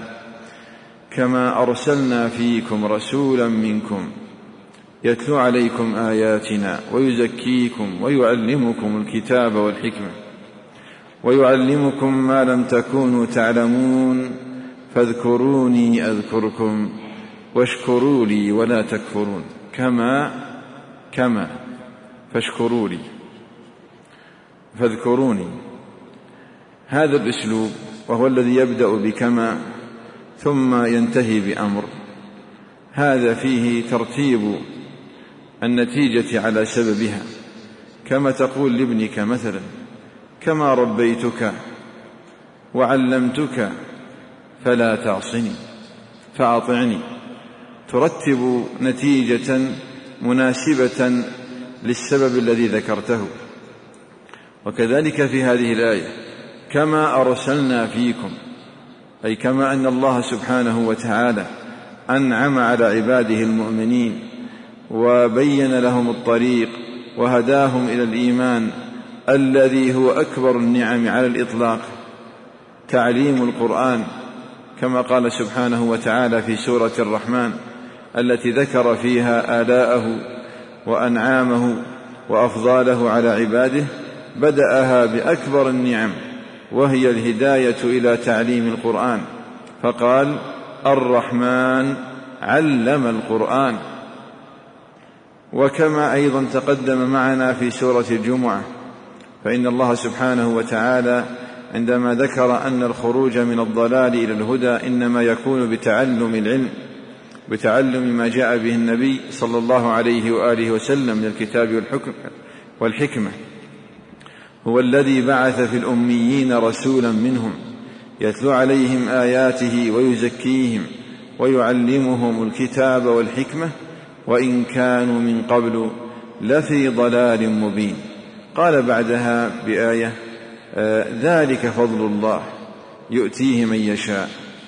كما أرسلنا فيكم رسولا منكم يتلو عليكم آياتنا ويزكيكم ويعلمكم الكتاب والحكمة ويعلمكم ما لم تكونوا تعلمون فاذكروني أذكركم واشكروا لي ولا تكفرون. كما كما فاشكروا لي فاذكروني. هذا الأسلوب وهو الذي يبدأ بكما ثم ينتهي بأمر، هذا فيه ترتيب النتيجة على سببها. كما تقول لابنك مثلا: كما ربيتك وعلمتك فلا تعصني فأطعني. ترتب نتيجة مناسبة للسبب الذي ذكرته. وكذلك في هذه الآية: كما أرسلنا فيكم، أي كما أن الله سبحانه وتعالى أنعم على عباده المؤمنين وبين لهم الطريق وهداهم إلى الإيمان الذي هو أكبر النعم على الإطلاق، تعليم القرآن، كما قال سبحانه وتعالى في سورة الرحمن التي ذكر فيها آلاءه وأنعامه وأفضاله على عباده، بدأها بأكبر النعم وهي الهداية إلى تعليم القرآن، فقال: الرحمن علم القرآن. وكما أيضا تقدم معنا في سورة الجمعة، فإن الله سبحانه وتعالى عندما ذكر أن الخروج من الضلال إلى الهدى إنما يكون بتعلم العلم، بتعلم ما جاء به النبي صلى الله عليه وآله وسلم من الكتاب والحكمة، هو الذي بعث في الأميين رسولا منهم يتلو عليهم آياته ويزكيهم ويعلمهم الكتاب والحكمة وإن كانوا من قبل لفي ضلال مبين. قال بعدها بآية: آه ذلك فضل الله يؤتيه من يشاء.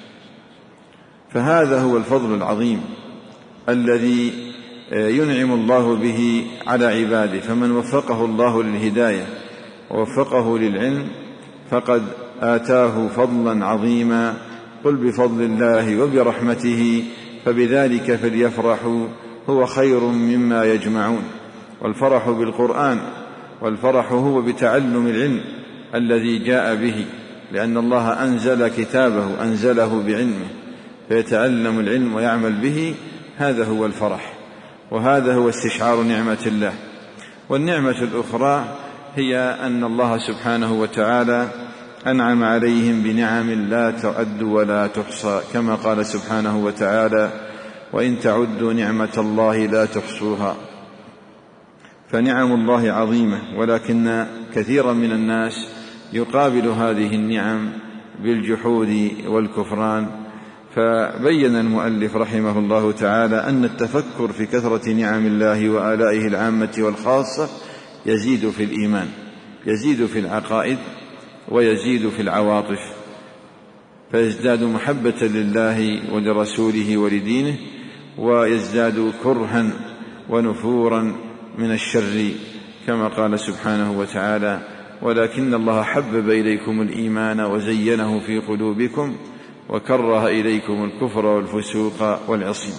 فهذا هو الفضل العظيم الذي آه ينعم الله به على عباده. فمن وفقه الله للهداية ووفقه للعلم فقد آتاه فضلا عظيما. قل بفضل الله وبرحمته فبذلك فليفرحوا هو خير مما يجمعون. والفرح بالقرآن والفرح هو بتعلم العلم الذي جاء به، لأن الله أنزل كتابه أنزله بعلمه، فيتعلم العلم ويعمل به. هذا هو الفرح، وهذا هو استشعار نعمة الله. والنعمة الأخرى هي أن الله سبحانه وتعالى أنعم عليهم بنعم لا تعد ولا تحصى، كما قال سبحانه وتعالى: وإن تعدوا نعمة الله لا تحصوها. فنعم الله عظيمة، ولكن كثيرا من الناس يقابل هذه النعم بالجحود والكفران. فبين المؤلف رحمه الله تعالى أن التفكر في كثرة نعم الله وآلائه العامة والخاصة يزيد في الإيمان، يزيد في العقائد، ويزيد في العواطف، فيزداد محبة لله ولرسوله ولدينه، ويزداد كرها ونفورا من الشر، كما قال سبحانه وتعالى: ولكن الله حبب إليكم الإيمان وزينه في قلوبكم وكره إليكم الكفر والفسوق والعصيان.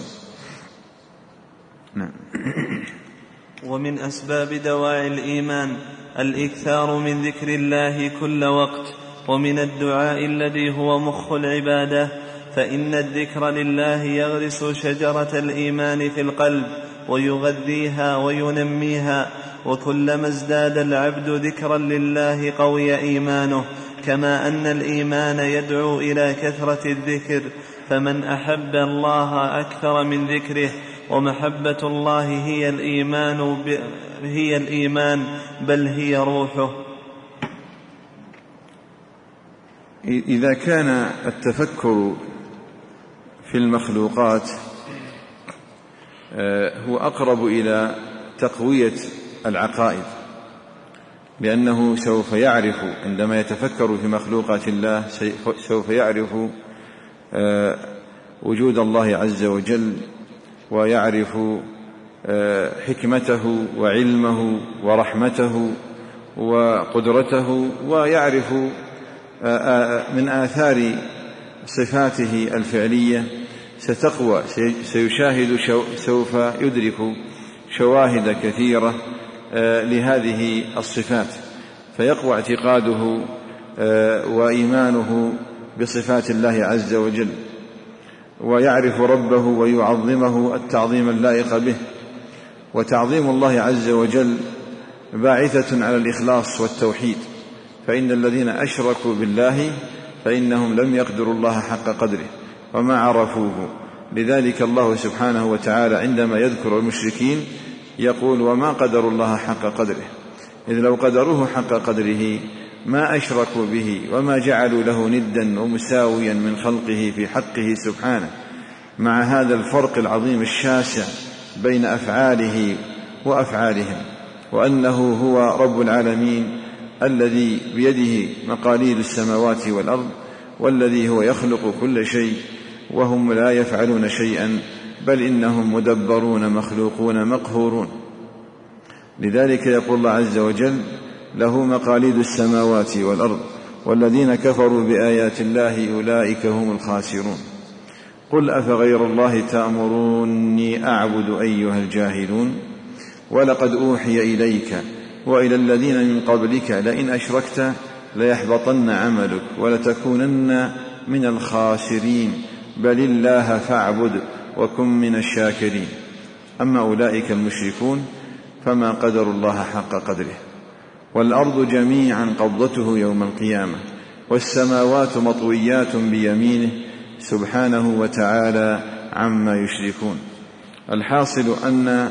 نعم. ومن أسباب دواعي الإيمان الإكثار من ذكر الله كل وقت، ومن الدعاء الذي هو مخ العبادة، فإن الذكر لله يغرس شجرة الإيمان في القلب ويغذيها وينميها، وكلما ازداد العبد ذكرا لله قوي إيمانه، كما أن الإيمان يدعو إلى كثرة الذكر، فمن أحب الله أكثر من ذكره، ومحبة الله هي الإيمان, ب... هي الإيمان بل هي روحه. إذا كان التفكر في المخلوقات هو أقرب إلى تقوية العقائد، لأنه سوف يعرف عندما يتفكر في مخلوقات الله سوف يعرف وجود الله عز وجل، ويعرف حكمته وعلمه ورحمته وقدرته، ويعرف من آثار صفاته الفعلية ستقوى، سيشاهد سوف يدرك شواهد كثيرة لهذه الصفات، فيقوى اعتقاده وإيمانه بصفات الله عز وجل، ويعرف ربه ويعظمه التعظيم اللائق به. وتعظيم الله عز وجل باعثة على الإخلاص والتوحيد، فإن الذين أشركوا بالله فإنهم لم يقدروا الله حق قدره وما عرفوه. لذلك الله سبحانه وتعالى عندما يذكر المشركين يقول وما قدروا الله حق قدره، إذ لو قدروه حق قدره ما أشركوا به وما جعلوا له ندا ومساويا من خلقه في حقه سبحانه، مع هذا الفرق العظيم الشاسع بين أفعاله وأفعالهم، وأنه هو رب العالمين الذي بيده مقاليد السماوات والأرض، والذي هو يخلق كل شيء وهم لا يفعلون شيئا، بل إنهم مدبرون مخلوقون مقهورون. لذلك يقول الله عز وجل له مقاليد السماوات والأرض والذين كفروا بآيات الله أولئك هم الخاسرون. قل أفغير الله تأمروني أعبد أيها الجاهلون ولقد أوحي إليك وإلى الذين من قبلك لئن أشركت ليحبطن عملك ولتكونن من الخاسرين بل الله فاعبد وكن من الشاكرين. أما أولئك المشركون فما قدروا الله حق قدره. والأرض جميعا قبضته يوم القيامة والسماوات مطويات بيمينه سبحانه وتعالى عما يشركون. الحاصل أن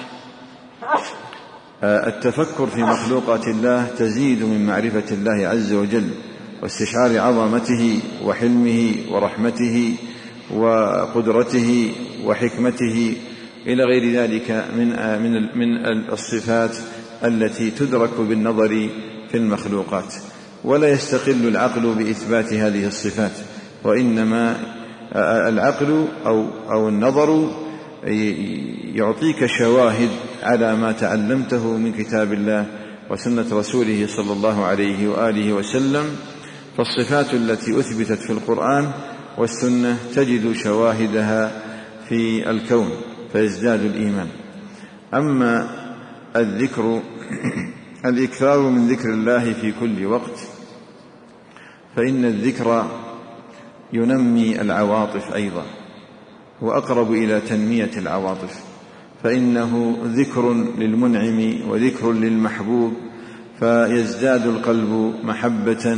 التفكر في مخلوقات الله تزيد من معرفة الله عز وجل واستشعار عظمته وحلمه ورحمته وقدرته وحكمته إلى غير ذلك من من الصفات التي تدرك بالنظر في المخلوقات. ولا يستقل العقل بإثبات هذه الصفات، وإنما العقل أو أو النظر يعطيك شواهد على ما تعلمته من كتاب الله وسنة رسوله صلى الله عليه وآله وسلم. فالصفات التي أثبتت في القرآن والسنة تجد شواهدها في الكون فيزداد الإيمان. أما الذكر الإكثار من ذكر الله في كل وقت، فإن الذكر ينمي العواطف أيضا، وأقرب إلى تنمية العواطف، فإنه ذكر للمنعم وذكر للمحبوب، فيزداد القلب محبة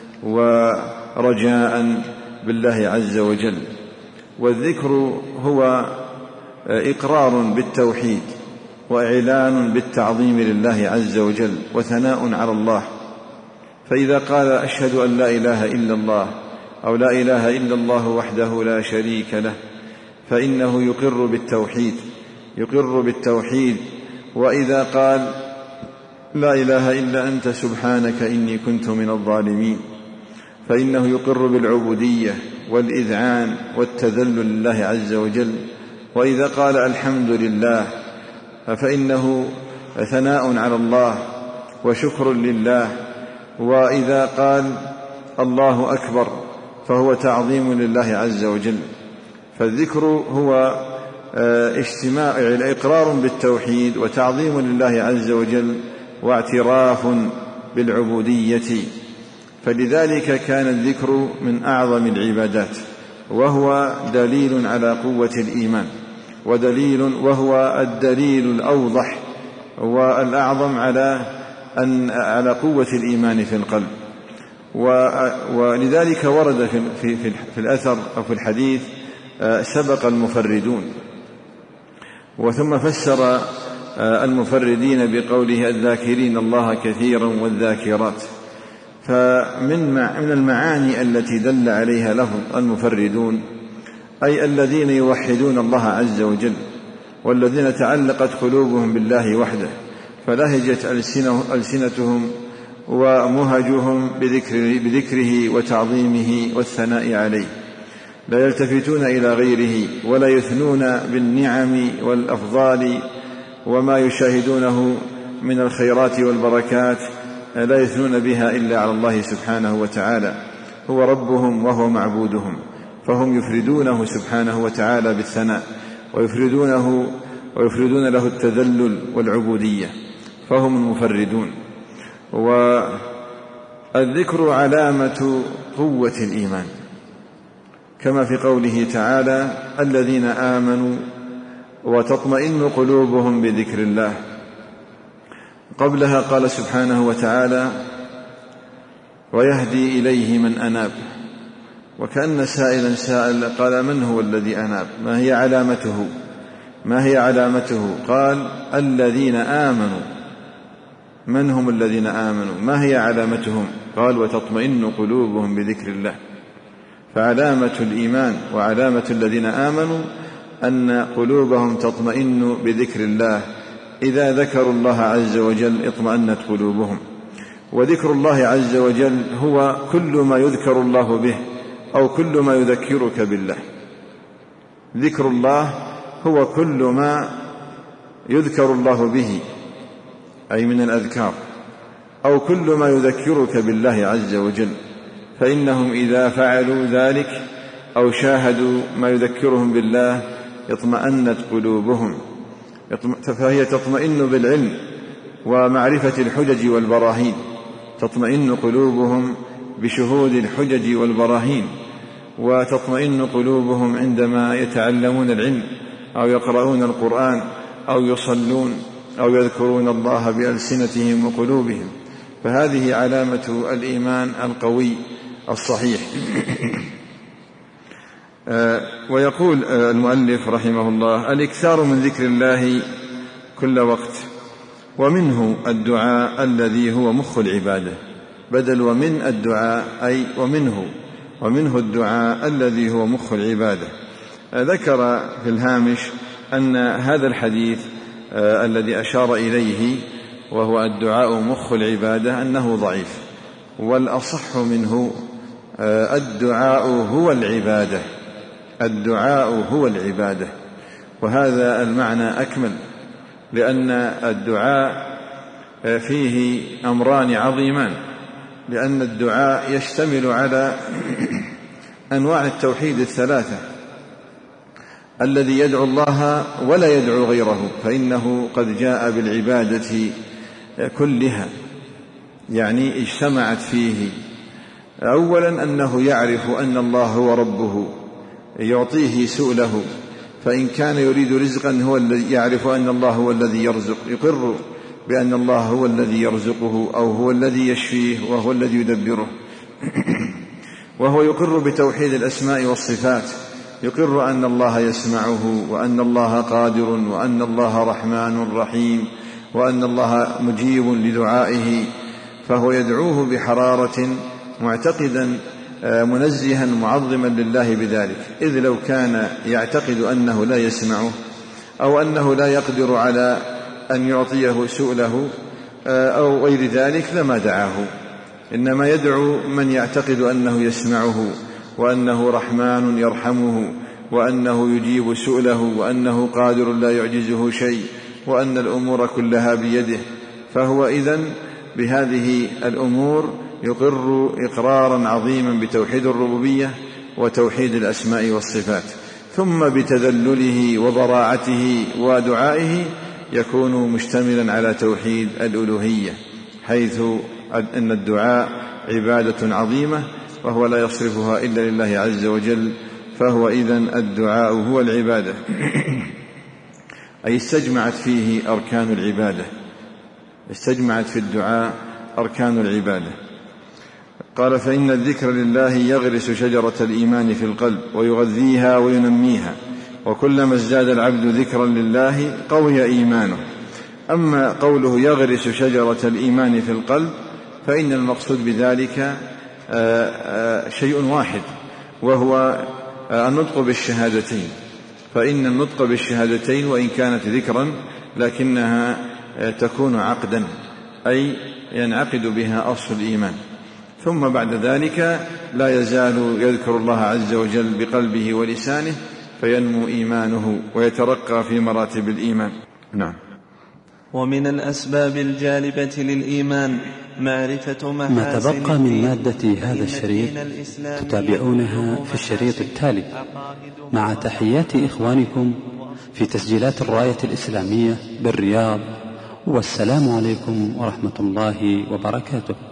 ورجاء بالله عز وجل. والذكر هو إقرار بالتوحيد وإعلان بالتعظيم لله عز وجل وثناء على الله. فإذا قال أشهد أن لا إله إلا الله أو لا إله إلا الله وحده لا شريك له، فإنه يقر بالتوحيد يقر بالتوحيد وإذا قال لا إله إلا أنت سبحانك إني كنت من الظالمين، فإنه يقر بالعبودية والإذعان والتذلل لله عز وجل. وإذا قال الحمد لله فإنه ثناء على الله وشكر لله. وإذا قال الله أكبر فهو تعظيم لله عز وجل. فالذكر هو اجتماع إقرار بالتوحيد وتعظيم لله عز وجل واعتراف بالعبودية. فلذلك كان الذكر من أعظم العبادات وهو دليل على قوة الإيمان، ودليل وهو الدليل الأوضح والأعظم على أن على قوة الإيمان في القلب. ولذلك ورد في, في, في الأثر أو في الحديث سبق المفردون، وثم فسر المفردين بقوله الذاكرين الله كثيرا والذاكرات. فمن من المعاني التي دل عليها لهم المفردون أي الذين يوحدون الله عز وجل، والذين تعلقت قلوبهم بالله وحده، فلهجت ألسنتهم ومهجهم بذكر بذكره وتعظيمه والثناء عليه، لا يلتفتون إلى غيره ولا يثنون بالنعم والأفضال وما يشاهدونه من الخيرات والبركات، لا يثنون بها إلا على الله سبحانه وتعالى، هو ربهم وهو معبودهم، فهم يفردونه سبحانه وتعالى بالثناء ويفردونه ويفردون له التذلل والعبودية، فهم المفردون. والذكر علامة قوة الإيمان، كما في قوله تعالى الذين آمنوا وتطمئن قلوبهم بذكر الله. قبلها قال سبحانه وتعالى ويهدي إليه من أناب، وكأن سائلا سائل قال من هو الذي أناب؟ ما هي علامته؟ ما هي علامته؟ قال الذين آمنوا. من هم الذين آمنوا؟ ما هي علامتهم؟ قال وتطمئن قلوبهم بذكر الله. فعلامة الإيمان وعلامة الذين آمنوا أن قلوبهم تطمئن بذكر الله، إذا ذكروا الله عز وجل اطمأنت قلوبهم. وذكر الله عز وجل هو كل ما يذكر الله به أو كل ما يذكرك بالله. ذكر الله هو كل ما يذكر الله به أي من الأذكار، أو كل ما يذكرك بالله عز وجل، فإنهم إذا فعلوا ذلك أو شاهدوا ما يذكرهم بالله اطمأنت قلوبهم. فهي تطمئن بالعلم ومعرفة الحجج والبراهين، تطمئن قلوبهم بشهود الحجج والبراهين، وتطمئن قلوبهم عندما يتعلمون العلم أو يقرؤون القرآن أو يصلون أو يذكرون الله بألسنتهم وقلوبهم. فهذه علامة الإيمان القوي الصحيح. ويقول المؤلف رحمه الله الإكثار من ذكر الله كل وقت، ومنه الدعاء الذي هو مخ العبادة، بدل ومن الدعاء أي ومنه ومنه الدعاء الذي هو مخ العبادة. ذكر في الهامش أن هذا الحديث آه الذي أشار إليه وهو الدعاء مخ العبادة أنه ضعيف، والأصح منه آه الدعاء هو العبادة، الدعاء هو العبادة. وهذا المعنى أكمل، لأن الدعاء آه فيه أمران عظيمان، لأن الدعاء يشتمل على أنواع التوحيد الثلاثة، الذي يدعو الله ولا يدعو غيره، فإنه قد جاء بالعبادة كلها، يعني اجتمعت فيه. أولا أنه يعرف أن الله هو ربه يعطيه سؤله، فإن كان يريد رزقا هو الذي يعرف أن الله هو الذي يرزق، يقر بأن الله هو الذي يرزقه أو هو الذي يشفيه وهو الذي يدبره. وهو يقر بتوحيد الأسماء والصفات، يقر أن الله يسمعه وأن الله قادر وأن الله رحمن رحيم وأن الله مجيب لدعائه، فهو يدعوه بحرارة معتقدا منزها معظما لله بذلك. إذ لو كان يعتقد أنه لا يسمعه أو أنه لا يقدر على أن يعطيه سؤله أو غير ذلك لما دعاه، إنما يدعو من يعتقد أنه يسمعه وأنه رحمن يرحمه وأنه يجيب سؤله وأنه قادر لا يعجزه شيء وأن الأمور كلها بيده. فهو إذن بهذه الأمور يقر إقرارا عظيما بتوحيد الربوبية وتوحيد الأسماء والصفات، ثم بتذلله وضراعته ودعائه يكون مشتملا على توحيد الألوهية، حيث أن الدعاء عبادة عظيمة وهو لا يصرفها إلا لله عز وجل، فهو إذن الدعاء هو العبادة أي استجمعت فيه أركان العبادة، استجمعت في الدعاء أركان العبادة. قال فإن الذكر لله يغرس شجرة الإيمان في القلب ويغذيها وينميها، وكلما ازداد العبد ذكرا لله قوي إيمانه. أما قوله يغرس شجرة الإيمان في القلب فإن المقصود بذلك شيء واحد، وهو النطق بالشهادتين. فإن النطق بالشهادتين وإن كانت ذكرا لكنها تكون عقدا، أي ينعقد بها أصل الإيمان، ثم بعد ذلك لا يزال يذكر الله عز وجل بقلبه ولسانه فينمو إيمانه ويترقى في مراتب الإيمان. نعم. ومن الأسباب الجالبة للإيمان معرفة محاسن ما تبقى من مادة هذا الشريط تتابعونها في الشريط التالي، مع تحيات إخوانكم في تسجيلات الراية الإسلامية بالرياض، والسلام عليكم ورحمة الله وبركاته.